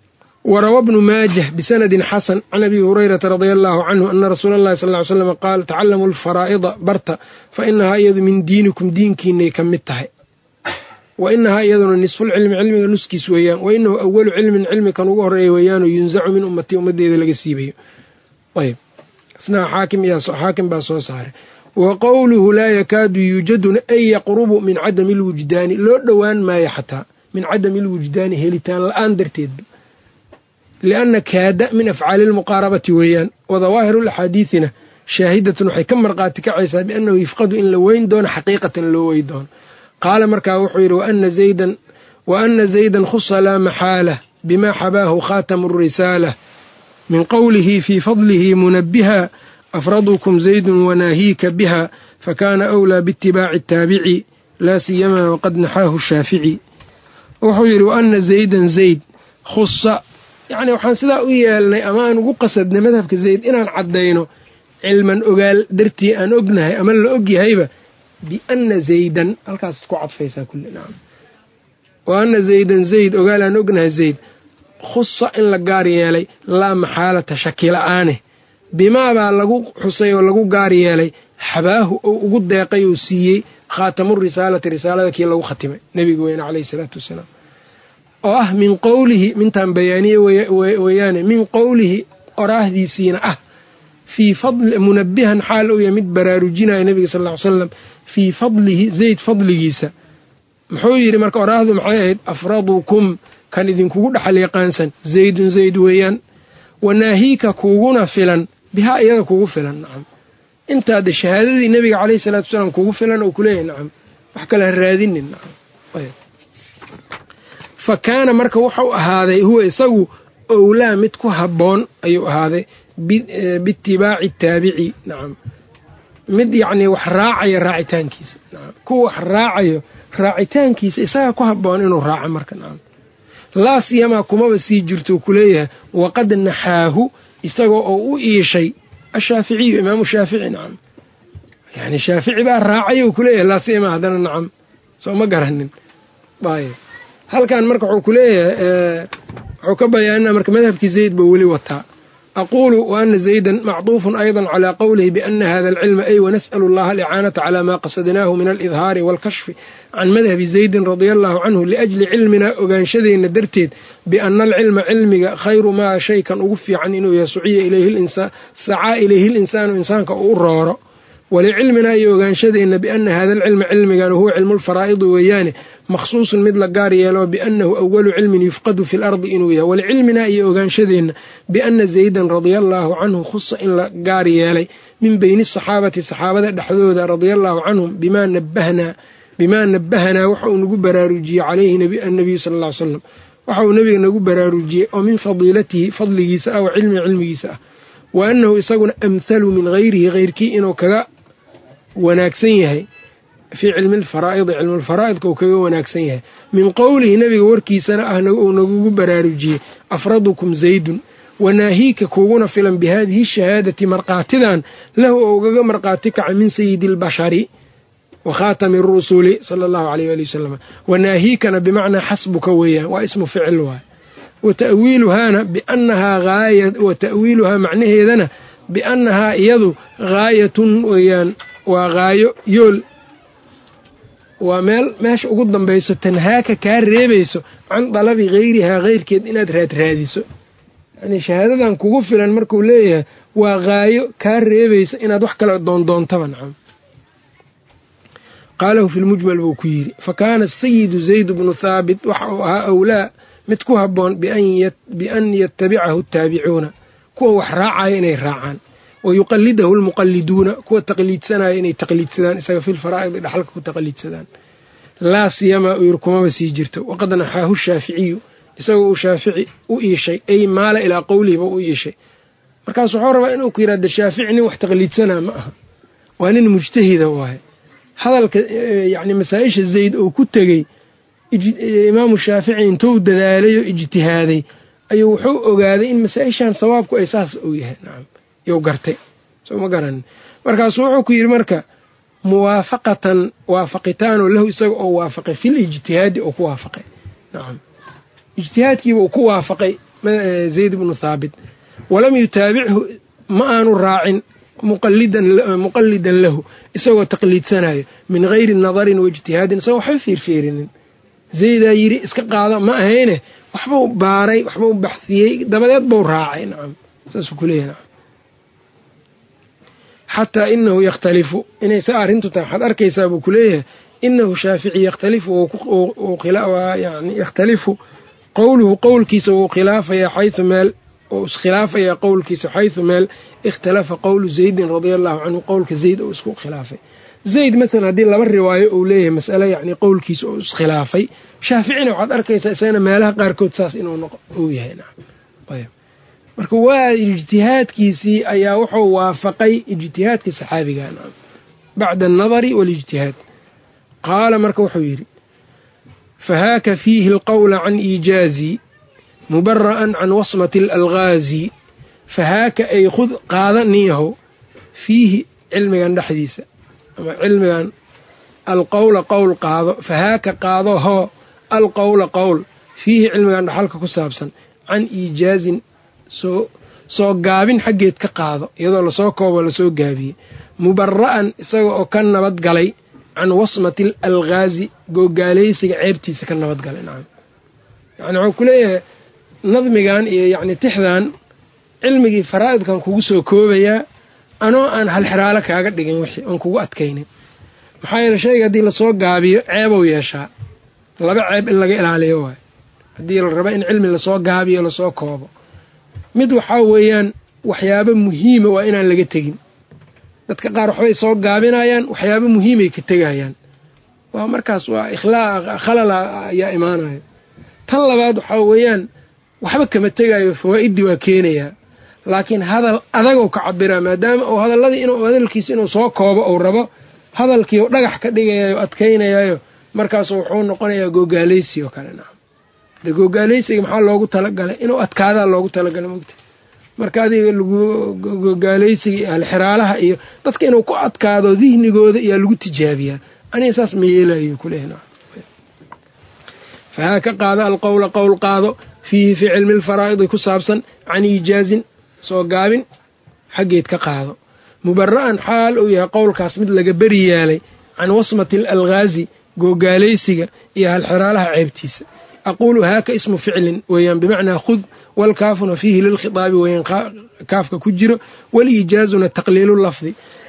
Speaker 1: وروى ابن ماجه بسند حسن عن أبي هريرة رضي الله عنه أن رسول الله صلى الله عليه وسلم قال تعلموا الفرائض برتا فإنها أيضا من دينكم دينكيني كمتها وإنها أيضا نصف العلم علم نسكيس ويان وإنه أول علم كان وهري ويان ينزع من أمتي إذا لقسيبه. طيب اسنا حاكم باسو صار. وقوله لا يكاد يوجد أي يقرب من عدم الوجدان لو دوان ما يحتى من عدم الوجدان هلتان الآن درتيد لأن كاد من أفعال المقاربة ويان وظواهر الحديثنا شاهدة وحكم مرقاتك عيسى بأنه يفقد إن لوين دون حقيقة لوين دون. قال مركا وحير وأن زيدا خص لا محالة بما حباه خاتم الرسالة من قوله في فضله منبها أفرضكم زيد وناهيك بها فكان أولى باتباع التابع لا سيما وقد نحاه الشافعي. وحير وأن زيدا زيد خص يعني وحان سدا ويالني أما أن قصدنا مذهبك زيد إن عدينه علما أقال درتي أن أقنها أما اللي أقي هيبة بأن زيدا الكاس تقعد فيسا كل نعم وأن زيدا زيد أقال أن أقنها زيد خص إن لقاري يالي لا محالة شكل آنه بما بلغو حسي ولغو قاري يالي حباه وقد يقيو سيي خاتم الرسالة رسالة كي لغو ختمه نبي قوينا عليه الصلاة والسلام من قوله من تنبيانيه ويانه من قوله أراه دي سينا في فضل منبها حال يمد براروجنا النبي صلى الله عليه وسلم في فضله زيد فضل جيسا محوير مرك أراه ذو محايد أفرادكم كان إذن كوغو حال يقانسا زيد ويان وناهيك كوغونا فلان بها إيادا كوغو فلان نعم انت هذا الشهادة دي النبي عليه الصلاة والسلام كوغو فلان وكليه نعم وحكى لها الرادين نعم طيب فكان مركا وحو هذا هو يسوي أولى متكو هبون أيو هذا باتباع التابعي نعم مد يعني وحراعي راعتان كيس نعم كو وحراعي راعتان كيس إساها كو هبون إنه راع مركا نعم لا سيما كما بسي جرتو كليه وقد نحاه إساقو أو إيشي الشافعي إمام الشافعي نعم يعني الشافعي بقى راعي وكليه لا سيما هذا نعم سو ما قرهنن باي هل كان مركع كليه عقبة أن مركع مذهب زيد بولي وطا أقول وأن زيدا معطوف أيضا على قوله بأن هذا العلم أي ونسأل الله الإعانة على ما قصدناه من الإظهار والكشف عن مذهب زيد رضي الله عنه لأجل علمنا وغانشذين درتيد بأن العلم علم خير ما شيء كان أغفي عن إنه يسعي إليه الإنسان سعى إليه الإنسان وإنسان كأرار ولعلمنا يوغانشذين بأن هذا العلم علم هو علم الفرائض ويانه مخصوص مثل قاري بأنه أول علم يفقد في الأرض إنويا ولعلمنا يوغانشذين بأن زيدا رضي الله عنه خص إن قاري من بين الصحابة دحدود رضي الله عنهم بما نبهنا وحو نقول براروجي عليه النبي صلى الله عليه وسلم وحو نبي نقول براروجي ومن فضيلته فضل جيساء وعلم جيساء وأنه يساقون أمثل من غيره كي إنه كذا وناكسيه في علم الفرائض كوكا وناكسيه من قوله نبي وركي سنة نقول براروجي أفرضكم زيد وناهيك كوغونا فيلم بهذه الشهادة مرقاتدان له أوغا مرقاتك من سيد البشر وخاتم الرسول صلى الله عليه وآله وسلم وناهيكنا بمعنى حسبك وياه واسم فعلها وتأويلها بأنها غاية وتأويلها معناه إذن بأنها يذو غاية ويان وغاية يول ومال ماش أقدم بيسو تنهاك كاريبيسو عن طلب غيرها غير كيد إناد راديسو يعني شهادة كوغفلا مركو ليه وغاية كاريبيسو إناد وحكا دون طبعا قاله في المجمل بوكيري فكان السيد زيد بن ثابت وهؤلاء متكو هبون بأن يتبعه التابعون كو وحراعا إني راعان ويقلده المقلدون كو تقليد سنة إني تقليد سدان إساق في الفرائض إذا حلقه تقليد سدان لا سيما يركما بسيجرته وقد نحاه الشافعي إساق شافعي وإيشي أي مال إلى قوله وإيشي مركان صحورة وإنه كيراد الشافعني وحتقليد سنة معها وأنني مجتهدة واهي هذا يعني مسائش الزيد أو كتغي إمام الشافعي انتو دلالي اجتهادي أيو وحو أغادي إن مسائشان صوابكو أساس أويه نعم يو قرتي سو ما قرن مركا سوحو كير مركا موافقة وافقتان له يساق أو وافقي في الاجتهاد أو كوافقي نعم اجتهاد كيبو كوافقي zayd bnu thaabit walam yutaabichu ma aanu raacin muqalidan lahu isagoo taqliidsanayo min gayri nadarin waijtihaadin isagoo waxba fiirfiirinin zaydaa yidhi iska qaado ma ahayne waxbuu baaray waxbuu baxsiyey dabadeed buu raacay nacam saasuu kuleeyahy nacam xataa inahu yakhtalifu inay saa arrintu tahay waxaad arkaysaa buu kuleeyahay inahu shaafici yakhtalifu yani yakhtalifu qowluhu qowlkiisa wuu khilaafayaa xaysu meel oo iskhilaafaya qowlkiisa xaysu meel ikhtalafa qowlu zaydin radia allahu canhu qowlka zayd oo isku khilaafay zayd masalan haddii laba riwaayo uu leeyahay mas'ale yacni qowlkiisa oo iskhilaafay shaaficina waxaad arkaysaa isagana meelaha qaarkood saas inuu uu yahay ayb marka waa ijtihaadkiisii ayaa wuxuu waafaqay ijtihaadka saxaabiga bacda annadari waalijtihaad qaala marka wuxuu yidhi fahaaka fiihi alqowla can iijaazi mubara'an can wasmati alalghaazi fahaaka ay khud qaada niyahow fiihi cilmigan dhexdiisa ama cilmigan alqowla qowl qaado fahaaka qaado hoo alqowla qowl fiihi cilmigan dhaxalka ku saabsan can iijaazin soo gaabin xaggeed ka qaado iyadoo lasoo koobo lasoo gaabiyey mubara'an isaga oo ka nabad galay can wasmati alalghaazi googaalaysiga ceebtiisa ka nabad galay nacam yani waxuu ku leeyahay nadmigan iyo yacni tixdan cilmigii faraa'idkan kugu soo koobayaa anoo aan halxiraalo kaaga dhigin wixii oon kugu adkaynin maxaa yeele shayga haddii lasoo gaabiyo ceebow yeeshaa laba ceeb in laga ilaaliyo waayo haddii la rabo in cilmi lasoo gaabiyo lasoo koobo mid waxaa weeyaan waxyaabo muhiima waa inaan laga tegin dadka qaar waxbay soo gaabinayaan waxyaabo muhiimay ka tegayaan waa markaas waa khalala ayaa imaanaya tan labaad waxaa weeyaan waxba kama tegayo fawaa'idii waa keenayaa laakiin hadal adagoo ka cabiraa maadaama uu hadalkiisa inuu soo koobo uu rabo hadalkii u dhagax ka dhigayayo adkaynayaayo markaasu wuxuu noqonayaa googaalaysi oo kale nacam de googaalaysiga maxaa loogu talagalay inuu adkaadaa loogu talagalay mogta marka adiga lagu googaalaysiga iyo halxiraalaha iyo dadka inuu ku adkaado dihnigooda iyaa lagu tijaabiyaa aniga saas ma yeelayo kuleeyahy nacam fahaa ka qaado alqowla qowl qaado fiihi fii cilmi alfaraa'idi ku saabsan can iijaazin soo gaabin xaggeed ka qaado mubara'an xaal uu yahay qowlkaas mid laga beri yeelay can wasmati alalghaazi googaalaysiga iyo halxiraalaha ceebtiisa aquulu haaka ismu ficlin weeyaan bimacnaa khud walkaafuna fiihi lilkhitaabi weeyaan kaafka ku jiro waliijaazuna taqliilu lafdi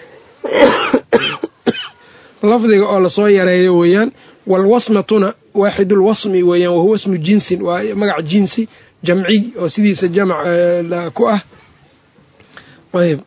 Speaker 1: lafdiga oo lasoo yareeyo weeyaan walwasmatuna waaxidulwasmi weeyaan wahuwa ismu jinsin waa magac jinsi jamciy oo sidiisa jamc ku ah ayb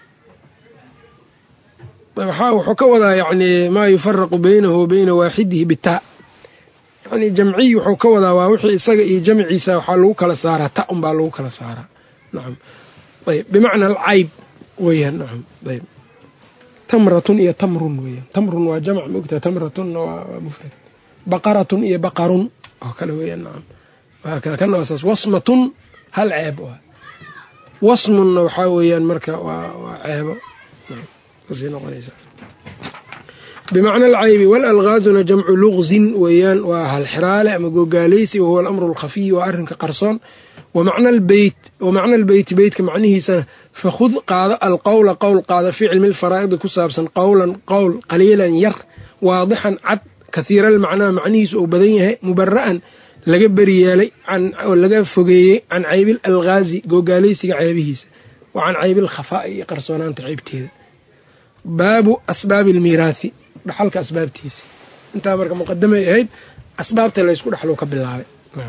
Speaker 1: wuxuu ka wadaa yani maa yufaraqu baynahu wa bayna waaxidihi bitaa yani jamciy wuxuu ka wadaa waa wixii isaga iyo jamciisa waxaa lagu kala saaraa ta un baa lagu kala saaraa nacam ayb bimacna alcayb weeyaan nacam ayb tamratun iyo tamrun weeyaan tamrun waa jamc maogtaha tamratunna waa mufrad baqaratun iyo baqarun oo kale weeyaan nacam wahaakada kana waa saas wasmatun hal ceeb ah wasmunna waxaa weeyaan marka waa ceebo kasii noqonaysa bimacna alcaybi waalalghaazuna jamcu luqzin weeyaan waa halxiraale ama googaalaysi wahuwa alamru alkhafiy waa arrinka qarsoon wamacna albeyti beytka macnihiisana fakhud qaado alqowla qowl qaado fii cilmi alfaraa'idi ku saabsan qowlan qowl qaliilan yar waadixan cad kahiira almacnaa macnihiisu uu badan yahay mubara'an laga beri yeelay oo laga fogeeyey can caybi alalghaazi googaalaysiga ceebihiisa wa can caybi alkhafaa'i iyo qarsoonaanta ceybteeda baabu asbaabi almiiraathi dhaxalka asbaabtiisa intaa marka muqadamay ahayd asbaabta laysku dhexlou ka bilaabay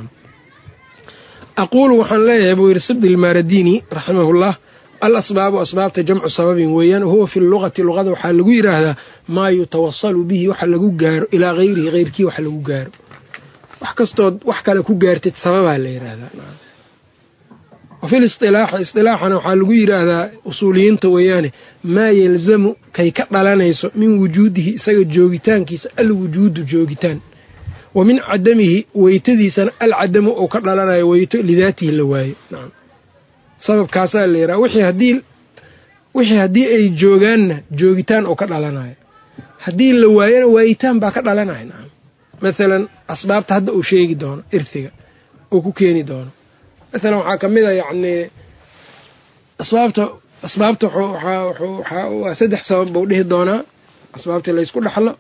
Speaker 1: aquulu waxaan leeyahay buu yidhi sibdi ilmaaradini raximahullah alasbaabu asbaabta jamcu sababin weeyaan wahuwa fi lugati luqada waxaa lagu yidhaahdaa maa yutawasalu bihi waxa lagu gaaro ilaa hayrihi hayrkii wax lagu gaaro wax kastood wax kale ku gaartid sababaa la yidhaahdaa wa fi listilaaxi istilaaxana waxaa lagu yidhaahdaa usuuliyiinta weeyaane maa yalzamu kay ka dhalanayso min wujuudihi isaga joogitaankiisa alwujuudu joogitaan wa min cadamihi weytadiisana alcadamu ou ka dhalanayo weyto lidaatihi la waayo nacam sababkaasaa la yidhaha wixii haddii ay joogaanna joogitaan oo ka dhalanayo haddii la waayona waayitaan baa ka dhalanaya nacam maalan asbaabta hadda uu sheegi doono irhiga uu ku keeni doono مثلا waxaa kamida yani asbaabta waa saddex sabab buu dhihi doonaa asbaabta la isku dhaxlo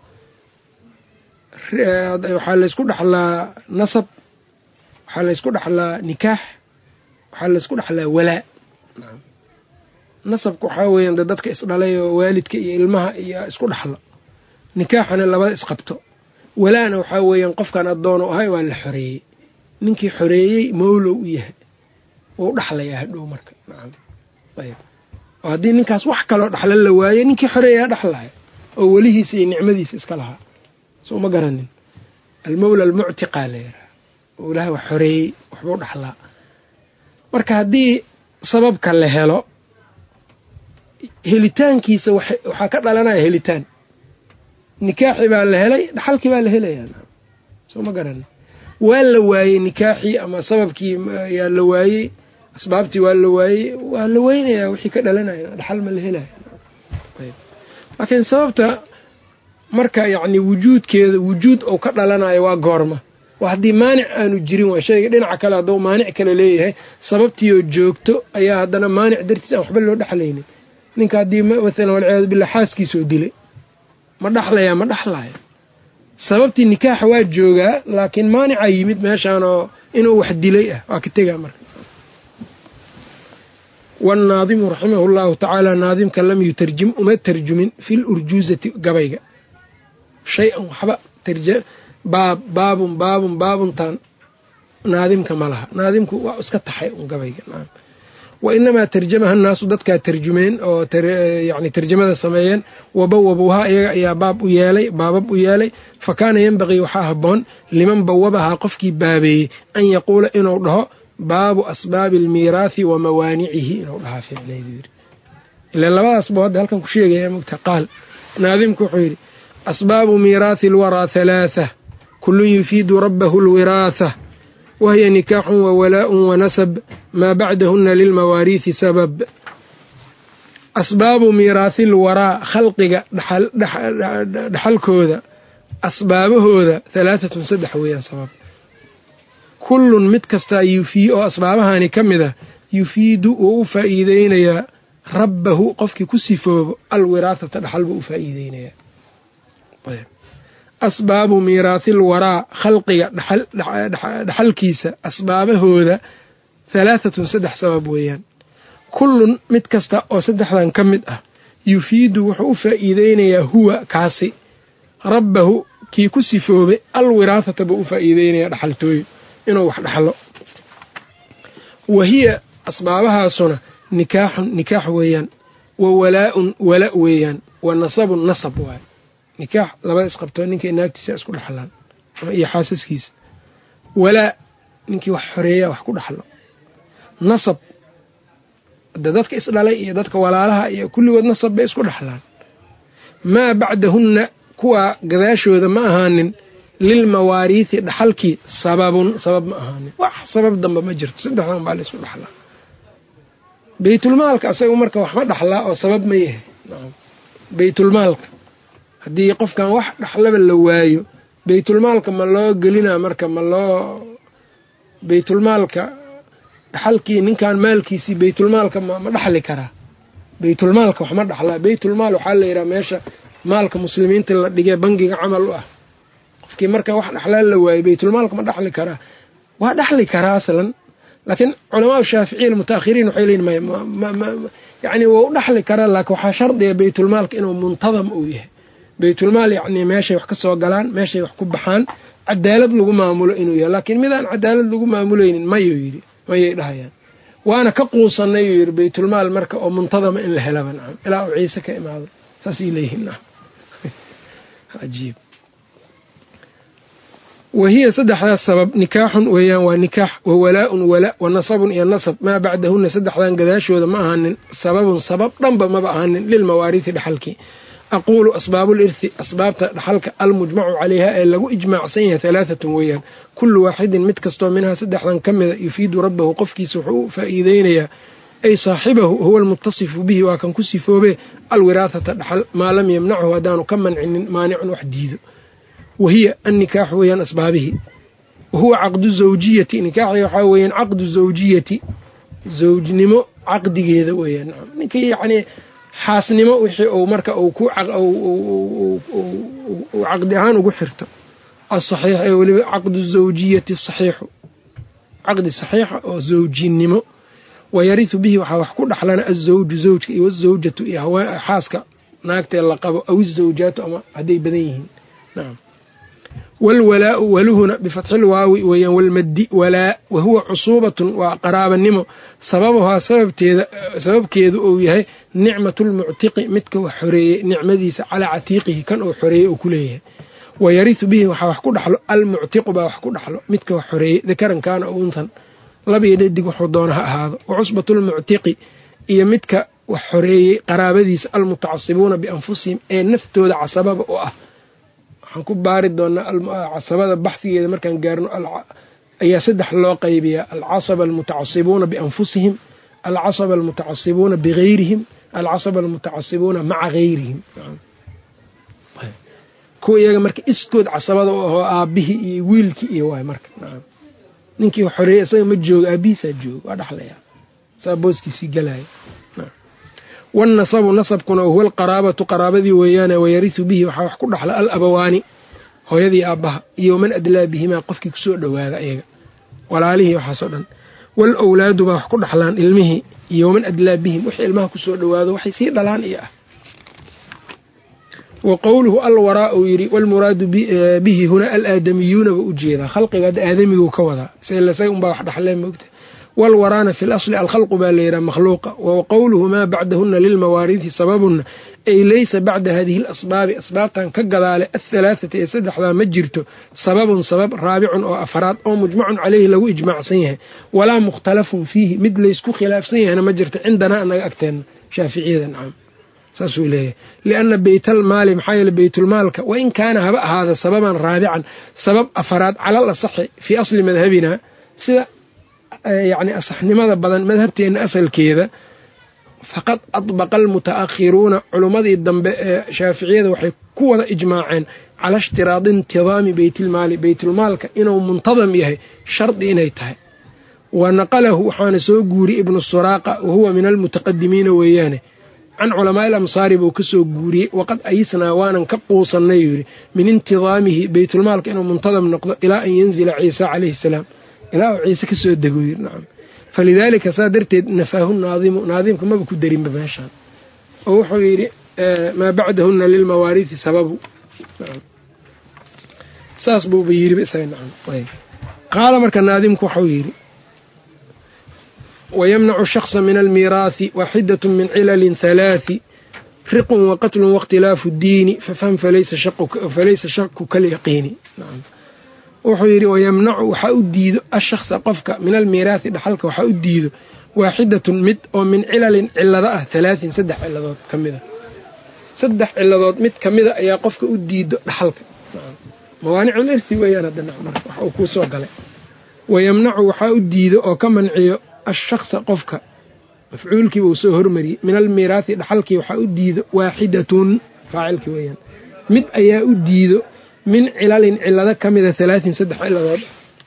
Speaker 1: waxaa la isku dhaxlaa nasab waxaa la isku dhaxlaa nikaax waxaa la isku dhaxlaa walaa nasabka waxaa weeyaan dadka isdhalay oo waalidka iyo ilmaha iyo isku dhaxlo nikaaxana labada isqabto walaana waxaa weeyaan qofkan addoon u ahay waa la xoreeyey ninkii xoreeyey mawlow u yahay wuu dhaxlayaa hadhow marka nacam ayb oo haddii ninkaas wax kaloo dhaxla la waaye ninkii xoreeyaa dhaxlaya oo welihiisa iyo nicmadiisa iska lahaa soo ma garanin almawla almuctiqa la yidhaha oo ilaahay wax xoreeyey waxbuu dhaxlaa marka haddii sababka la helo helitaankiisa waxaa ka dhalanaya helitaan nikaaxi baa la helay dhaxalkii baa la helayaa soo ma garanin waa la waayey nikaaxii ama sababkii yaa la waayey asbaabtii waa la weynayaa wixii ka dhalanaya dhaxal ma la helaya laakiin sababta marka yacni wujuudkeeda wujuud ou ka dhalanayo waa goorma waa haddii maanic aanu jirin waa shayga dhinaca kale hadduu maanic kale leeyahay sababtiioo joogto ayaa haddana maanic dartiis aan waxba loo dhexlaynin ninka haddii maalan walciyaadu billah xaaskiisoo dilay ma dhaxlayaa ma dhaxlaya sababtii nikaaxa waa joogaa laakiin maanicaa yimid meeshaanoo inuu wax dilay ah waa ka tegaa marka wاnnaadimu raximahu اllahu tacaala naadimka lam yutarjim uma tarjumin fi lurjuuzati gabayga shay-an waxba baabuntaan naadimka ma laha naadimku waa iska taxay un gabayga wa inamaa tarjamaha nnaasu dadkaa tarjumeen oo yani tarjamada sameeyeen wabawabuuhaa iyaga ayaa baabab u yeelay fa kaana yenbaqii waxaa habboon liman bawabahaa qofkii baabeeyey an yaquula inuu dhaho baabu asbaabi almiiraathi wa mawaanicihi inuu dhahaa ficnaydu yidhi ilaan labadaas buu hadda halkan ku sheegaya mogta qaal naadimku wuxuu yidhi asbaabu miiraathi alwaraa halaatha kullun yufiidu rabbahu alwiraatha wahiya nikaaxun wawalaa'un wanasab maa bacdahunna lilmawaariithi sabab asbaabu miiraathi alwaraa khalqiga dhaxalkooda asbaabahooda halaatatun saddex weeyaan sabab kullun mid kastaa oo asbaabahani ka mid a yufiidu wuu u faa'iideynayaa rabbahu qofkii ku sifoobo alwiraasata dhaxal buu u faa'iideynayaa asbaabu miiraathi alwaraa khalqiga dhaxalkiisa asbaabahooda halaatatun saddex sabab weeyaan kullun mid kasta oo saddexdan ka mid ah yufiidu wuxuu u faa'iideynayaa huwa kaasi rabbahu kii ku sifoobay alwiraasata buu u faa'iideynayaa dhaxaltooyo inuu wax dhaxlo wahiya asbaabahaasuna nikaaxun nikaax weeyaan wa walaa'un wala weeyaan wa nasabun nasab waaye nikaax labada isqabtoo ninkai naagtiisa isku dhaxlaan iyo xaasaskiisa walaa ninkii wax xoreeyaa wax ku dhaxlo nasab de dadka isdhalay iyo dadka walaalaha iyo kulligood nasab bay isku dhaxlaan maa bacdahunna kuwaa gadaashooda ma ahaanin lilmawaariithi dhaxalkii sabab ma ahaanin wax sabab damba ma jirto saddexdan baa la isku dhaxlaa baytulmaalka asaga marka waxma dhaxlaa oo sabab ma yahay baytulmaalka haddii qofkan wax dhaxlaba la waayo baytulmaalka ma loo gelinaa marka baytulmaalka dhaxalkii ninkan maalkiisii baytulmaalka ma dhaxli karaa baytulmaalka waxma dhaxlaa baytulmaal waxaa la yidhaha meesha maalka muslimiinta la dhigee bangiga camal u ah qofkii marka wax dhaxlaa la waayo baytulmaalka ma dhaxli karaa waa dhaxli karaa aslan laakiin culamaa shaaficiya mutaakhiriin waxay leeyihin yani waa u dhaxli karaa laakiin waxaa shardiga baytulmaalka inuu muntadam uu yahay baytulmaal yacni meeshay wax ka soo galaan meeshay wax ku baxaan cadaalad lagu maamulo inuu yahay laakiin midaan cadaalad lagu maamulaynin mayay dhahayaan waana ka quusanay uu yidhi baytulmaal marka oo muntadama in la helaba nacam ilaa uu ciise ka imaado saasay leeyihiin nacam cajiib wahiya saddexdaas sabab nikaaxun weeyaan waa nikaax wawalaa'un wala wa nasabun iyo nasab maa bacdahunna saddexdan gadaashooda ma ahaanin sababun sabab dhanba maba ahaanin lilmawaariisi dhaxalkii aquulu asbaabu lirthi asbaabta dhaxalka almujmacu calayha ee lagu ijmaacsan yahay halaatatun weeyaan kullu waaxidin mid kastoo minhaa saddexdan ka mida yufiidu rabbahu qofkiisa wuxuu u faa'iideynayaa ay saaxibahu huwa almuttasifu bihi waa kan ku sifoobee alwiraahata dhaxal maa lam yamnachu haddaanu ka mancinin maanicun wax diido wahiya annikaaxu weeyaan asbaabihii wahuwa caqdu zawjiyati nikaaxi waxaa weeyaan caqdu zawjiyati zawjnimo caqdigeeda weeyaan ninkii yacnii xaasnimo wixii uu marka uu ku caqdi ahaan ugu xirto asaxiix ee weliba caqdu zawjiyati saxiixu caqdi saxiixa oo zawjinimo wayarisu bihi waxaa wax ku dhaxlana azawju zawjka iyo wazawjatu iyo xaaska naagtee la qabo aw izawjaatu ama hadday badan yihiin nacam waalwalaau waluhuna bifatxil waawi weeyaan walmaddi walaa wahuwa cusuubatun waa qaraabanimo sababuhaa sababkeedu uu yahay nicmatulmuctiqi midka wax xoreeyey nicmadiisa calaa catiiqihi kan uu xoreeyey uu ku leeyahay wayarisu bihi waxaa wax ku dhaxlo almuctiqu baa wax ku dhaxlo midka wax xoreeyey dakaran kaana o untan labiyo dhadig wuxuu doona ha ahaado wacusbatulmuctiqi iyo midka wax xoreeyey qaraabadiisa almutacasibuuna bianfusihim ee naftooda casababa u ah waxaan ku baari doonaa casabada baxfigeeda markaan gaarno ayaa 3 loo qaybiyaa alcasaba almutacasibuuna bianfusihim alcasaba almutacasibuuna bigayrihim alcasaba almutacasibuuna maca gayrihim kuwa iyaga marka iskood casabada u ahoo aabbihii iyo wiilkii iyo waay marka ninkii wax xoreeyey isaga ma joogo aabbihiisaa joogo waa dhaxlayaa saa booskiisii galaya wاnasabu nasabkuna huwa alqaraabatu qaraabadii weeyaane wayarisu bihi waxaa wax ku dhaxla alabawaani hooyadii aabbaha iyo man adlaa bihimaa qofkii kusoo dhowaada ayaga walaalihii waxaasoo dhan waalawlaadu baa wax ku dhaxlaan ilmihii iyo man adlaa bihim wixii ilmaha kusoo dhowaado waxay sii dhalaan iyo ah wa qowluhu alwaraa uu yidhi walmuraadu bihi huna alaadamiyuuna ba u jeedaa khalqiga hadda aadamiguu ka wadaa isaga unbaa wax dhaxleen moogta والوراana في الأصل الخلق baa layidhaha مkhلوuqa وqowluhu maa bacdahuna lilmawaariثi sababuna ay laysa bacda hadihi الأsbaabi asbaabtan ka gadaale الثalaaثata ee 3daa ma jirto sababun sabab raabicun oo afraad oo mujmacun caleyhi lagu ijmaacsan yahay walaa mukhtalafun fiihi mid laysku khilaafsan yahayna ma jirto cindanaa anaga agteena shaaficiyada nacam saasuu leeyahay lianna baytalmaali maxaa yeele baytulmaalka wain kaana haba ahaada sababan raabican sabab afraad cala lasaxi fii asli madhabina sida yacni asaxnimada badan madhabteenna asalkeeda faqad adbaqa almuta'akhiruuna culummadii dambe ee shaaficiyada waxay ku wada ijmaaceen cala ishtiraadi intidaami beytilmaali beytulmaalka inuu muntadam yahay shardi inay tahay wa naqalahu waxaana soo guuriyey ibnu suraaqa wahuwa min almutaqadimiina weeyaane can culamaa'i alamsaari buu ka soo guuriyey waqad ayisnaa waanan ka quusannay yuu yidhi min intidaamihi beytulmaalka inuu muntadam noqdo ilaa an yanzila ciisa calayhi salaam ilaa uu ciise ka soo dego yidhi nacam falidaalika saa darteed nafaahu naadimu naadimka maba ku darinba meeshaan oo wuxuu yidhi maa bacdahuna lilmawaariisi sababu saas buuba yidhiba isaga nacam qaala marka naadimku waxau yidhi wayamnacu shaksa min almiiraathi waaxidat min cilalin halaathi riqun waqatlun waاkhtilaafu diini fafham falaysa shaku kalyaqiini wuxuu yidhi wayamnacu waxaa u diido ashaksa qofka min almiiraathi dhaxalka waxaa u diido waaxidatun mid oo min cilalin cilado ah 3 ciladood ka mida 3 ciladood mid ka mida ayaa qofka u diido dhaxalka mawaanicul irthi weeyaan haddana marka wax uu kuu soo galay wayamnacu waxaa u diido oo ka manciyo ashaksa qofka mafcuulkiiba uu soo hormariyey min almiiraathi dhaxalkii waxaa u diido waaxidatun faacilkii weeyaan mid ayaa u diido min cilalin cilado ka mida 3 ciladood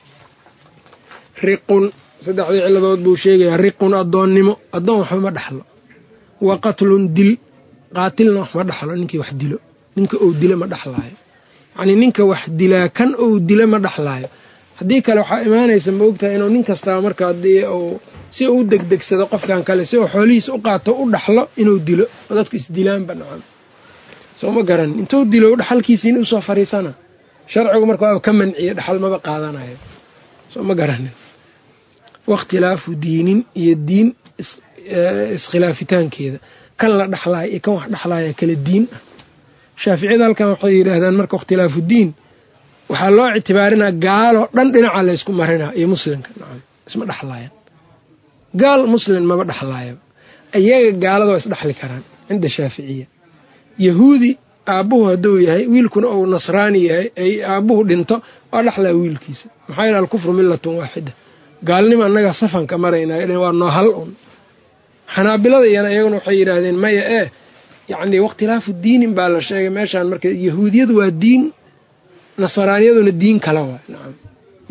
Speaker 1: riqun 3 ciladood buu sheegayaa riqun addoonnimo addoon waxba ma dhaxlo wa qatlun dil qaatilna wax ma dhaxlo ninkii wax dilo ninka ou dilo ma dhaxlaayo yacnii ninka wax dilaa kan ou dilo ma dhaxlaayo haddii kale waxaa imaanaysa ma ogtahay inuu nin kastaa marka haddii uu si uu u degdegsado qofkan kale si uu xoolihiisa u qaato u dhaxlo inuu dilo oo dadku isdilaanba nacam soo ma garanin intuu dilo dhaxalkiisiina usoo fariisana sharcigu marka waa ka manciye dhaxal maba qaadanayo soo ma garanin waاkhtilaafu diinin iyo diin iskhilaafitaankeeda kan la dhaxlaayo iyo kan wax dhaxlaaya kala diin ah shaaficiyada halkan waxay yidhaahdaan marka ikhtilaafu diin waxaa loo ictibaarinaa gaaloo dhan dhinaca laysku marinaa iyo muslimka nacam isma dhaxlaayaan gaal muslim maba dhaxlaaya iyaga gaalada waa isdhaxli karaan cinda shaaficiya yahuudi aabbuhu hadduu yahay wiilkuna uu nasraani yahay ay aabbuhu dhinto waa dhaxlaa wiilkiisa maxaa yeele alkufru millatun waaxida gaalnimo annaga safanka maraynaa waa noo hal un xanaabilada iyana iyaguna waxay yidhaahdeen maya yacnii wakhtilaafu diinin baa la sheegay meeshaan marka yahuudiyadu waa diin nasraaniyaduna diin kale waay nacam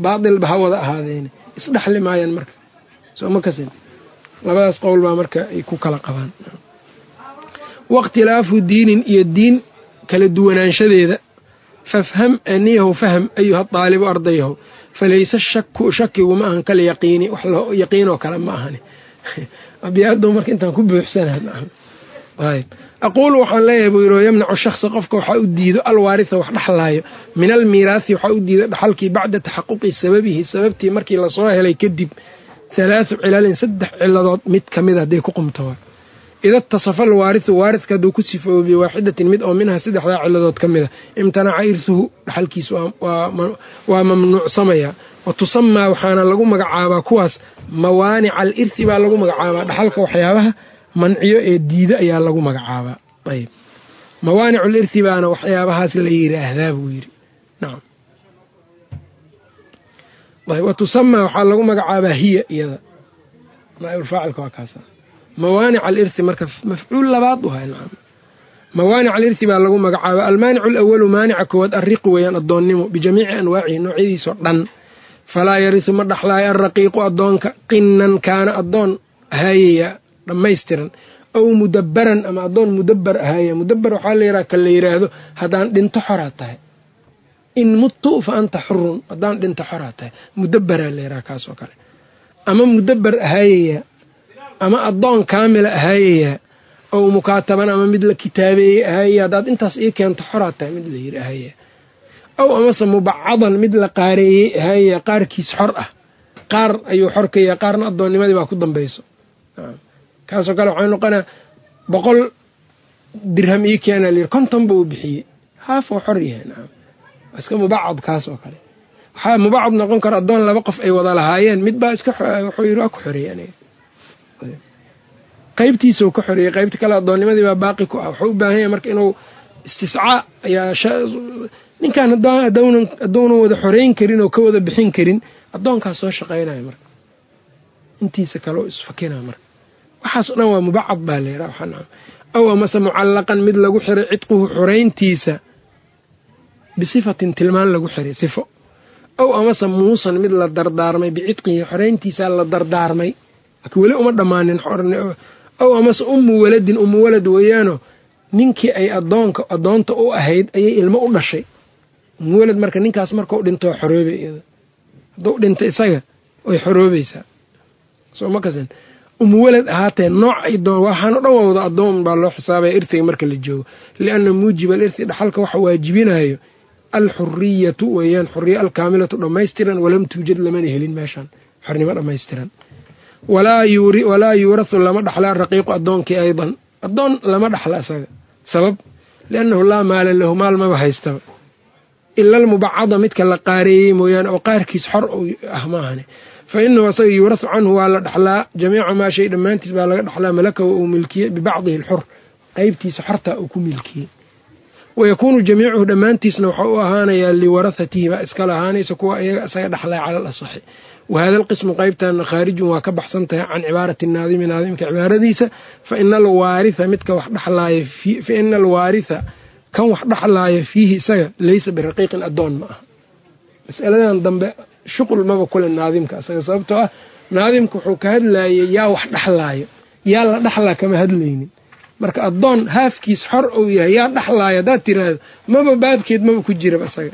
Speaker 1: baatil ba ha wada ahaadeen isdhaxli maayaan marka soo ma kasin labadaas qowl baa marka ay ku kala qabaan waqtilaafu diinin iyo diin kala duwanaanshadeeda fafham aniyahu fahm ayuha daalibu ardayahu falaysa shakigu ma ahan kala yaqiini wax loo yaqiinoo kale ma ahani abiyaadu marka intaan ku buuxsanaa ayb aquulu waxaan leeyahay buu yidhi yamnacu shakhsa qofka waxaa u diido alwaaritha wax dhaxlaayo min almiiraathi waxaa u diido dhaxalkii bacda taxaquqi sababihi sababtii markii lasoo helay kadib 3 cilalin 3 ciladood mid ka mid hadday ku qumto ida tasafa alwaarithu waaridka hadduu ku sifoobo biwaaxidatin mid oo minha 3 ciladood ka mida imtanaca irsuhu dhaxalkiisu waa mamnuucsamaya wa tusamaa waxaana lagu magacaabaa kuwaas mawaanica alirthi baa lagu magacaabaa dhaxalka waxyaabaha manciyo ee diida ayaa lagu magacaabaa ayb mawaanicu lirthi baana waxyaabahaas la yiraahdaa buu yidhi nacam ayb wa tusamaa waxaa lagu magacaabaa hiya iyada naaibulfaacilka waa kaasa mawaanic alirthi marka mafcuul labaad u hay nacam mawaanic alirthi baa lagu magacaabaa almaanicu alawalu maanica koowaad arriqi weeyaan addoonnimo bijamiici anwaacihi noocyadiisoo dhan falaa yarisu ma dhaxlaayo alraqiiqu addoonka qinan kaana addoon ahaayaya dhammaystiran aw mudabbaran ama addoon mudabbar ahaaya mudabbar waxaa la yidhaha kan la yidhaahdo haddaan dhinto xoraa tahay in muttu fa anta xurun haddaan dhinto xoraa tahay mudabbaraa la yidhaha kaas oo kale ama mudabbar ahaayaya ama addoon kaamila ahaayaya ow mukaataban ama mid la kitaabeeyey ahaayaya haddaad intaas ii keento xoraa tahay mid la yidhi ahaayaya ow amase mubacadan mid la qaareeyey ahaayaya qaarkiis xor ah qaar ayuu xor ka yahay qaarna addoonnimadii baa ku dambayso kaasoo kale waxay noqonaa 100 dirham ii keena layidhi 50 buu bixiyey haaf oo xor yahay nacam iska mubacad kaas oo kale waxaa mubacad noqon kara addoon 2 qof ay wada lahaayeen mid baa iska wuxuu yidhi waa ku xoreeyey aniga qaybtiisuu ka xoreeyey qaybta kale addoonnimadii baa baaqi ku ah wuxuu u baahan yahay marka inuu istiscaa ayaa ninkaan haddownan wada xoreyn karin oo ka wada bixin karin addoonkaas soo shaqaynaya marka intiisa kale oo isfakinaa marka waxaas o dhan waa mubacad baa layidhaha waxaa nacam aw amase mucallaqan mid lagu xiray cidquhu xorayntiisa bisifatin tilmaan lagu xiray sifo aw amase muusan mid la dardaarmay bicidqihi xorayntiisaa la dardaarmay laakiin weli uma dhammaanin aw amase ummu walad weeyaano ninkii ay addoonta u ahayd ayay ilmo u dhashay ummu walad marka ninkaas markau dhintoo xoroobay iyada hadduu dhinta isaga way xoroobaysaa soo ma kasan umuwalad ahaatee nooc ay doon waxaan o dhan waa wada addoon baa loo xisaabaya irtiga marka la joogo lianna muujiba alirthi dhaxalka waxa waajibinayo alxuriyatu weeyaan xuriya alkaamilatu dhammaystiran walam tuujad lamana helin meeshaan xornimo dhammaystiran walaa yuurasu lama dhaxla araqiiqu addoonkii aydan addoon lama dhaxla isaga sabab liannahu laa maala lahu maal maba haystaba ila almubacada midka la qaareeyey mooyaane oo qaarkiis xor ah maahane fa inahu asaga yuurasu canhu waa la dhaxlaa jamiica maa shay dhammaantiis baa laga dhaxlaa malakahu uu milkiyey bibacdihi alxur qaybtiisa xorta uu ku milkiyey wayakuunu jamiicuhu dhammaantiisna waxaa u ahaanayaa liwarahatihi baa iskala ahaanaysa kuwa iyaga isaga dhaxlay cala alasaxi wahada alqismu qaybtana khaarijun waa ka baxsan tahay can cibaarati naadimi naadimka cibaaradiisa faina alwaaritha midka wax dhaxlaaya faina alwaaritha kan wax dhaxlaaya fiihi isaga laysa biraqiiqin addoon ma aha mas'aladan dambe shuqul maba kule naadimka isaga sababtoo ah naadimka wuxuu ka hadlaayay yaa wax dhaxlaayo yaa la dhaxlaa kama hadlaynin marka addoon haafkiis xor uu yahay yaa dhaxlaayo haddaad tiraahdo maba baabkeed maba ku jiraba isaga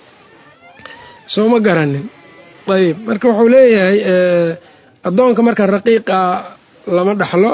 Speaker 1: soo ma garanin ayb marka wuxuu leeyahay addoonka marka raqiiqa lama dhaxlo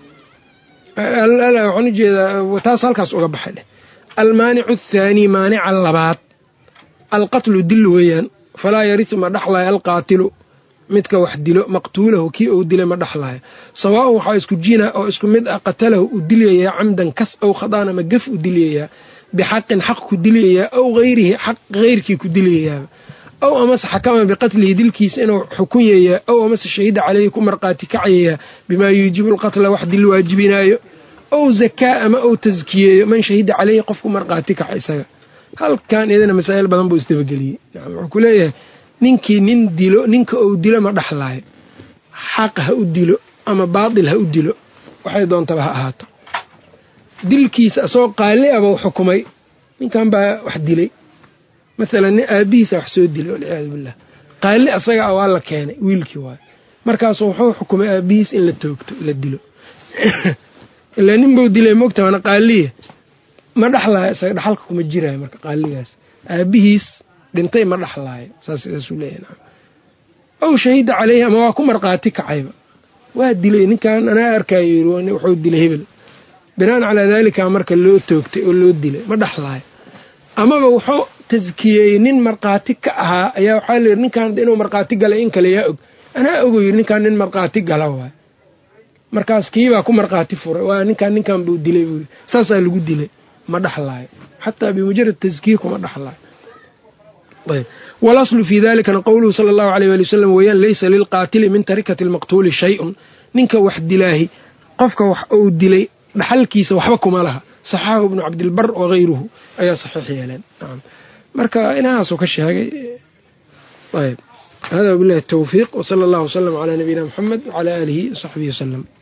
Speaker 1: waxaan ujeedaa taas halkaas uga baxay dheh almaanicu athaani maanica labaad alqatlu dil weeyaan falaa yarisu ma dhaxlaayo alqaatilu midka wax dilo maqtuulahu kii uu dilay ma dhaxlaayo sawaaun waxaa isku jina oo isku mid ah qatalahu u dilyayaa camdan kas ow khadaan ama gaf u dilyayaa bixaqin xaq ku dilyayaa ow hayrihi xaq hayrkii ku dilyayaaba ow amase xakama biqatlihi dilkiisa inuu xukunyayaa ow amase shahida caleyhi ku marqaati kacayayaa bimaa yuujibu lqatla wax dil waajibinaayo ow zakaa ama ow taskiyeeyo man shahida caleyhi qofku marqaati kaca isaga halkan iyadana masaa'il badan buu isdabageliyey wuxuu ku leeyahay ninkii nin dilo ninka uu dilo ma dhaxlaayo xaq ha u dilo ama baatil ha u dilo waxay doontaba ha ahaato dilkiisa asagoo qaali aba u xukumay ninkan baa wax dilay maalan nin aabihiisa wax soo dilay walciyaadu billah qaali asaga waa la keenay wiilkii waay markaasuu wuxuu xukumay aabihiis in la toogto la dilo ilaa nin buu dilay moogta waana qaaliya ma dhaxlaayo isaga dhaxalka kuma jiraayo marka qaaligaas aabihiis dhintay ma dhaxlaayo saasuu leeyahay ow shahida caleyhi ama waa ku markhaati kacayba waa dilay ninkan anaa arkaayo yiri wuxuu dilay hebel binaan calaa daalika marka loo toogtay oo loo dilay ma dhaxlaayo amaba wuxuu taskiyeeyey nin markhaati ka ahaa ayaa waxaa layidhi ninkan inuu markhaati galay in kale yaa og anaa ogo yidhi ninkan nin markhaati gala waay markaas kiibaa ku markhaati furay waa ninkan buu dilay buu yidhi saasaa lagu dilay ma dhaxlaayo xataa bimujarad taskiye kuma dhaxlaayo ayb walaslu fii dalikana qowluhu sala allahu alayh waali wasalam weeyaan laysa lilqaatili min tarikati almaqtuuli shay-un ninka wax dilaahi qofka wax uu dilay dhaxalkiisa waxba kuma laha saxaahu ibnu cabdilbar wagayruhu ayaa saxiix yeeleen marka inahaasuu ka sheegay ayb hada wabillahi tawfiiq wsala allahu wasalam calaa nabiyina muxamed wacalaa aalihi wasaxbihi wasalam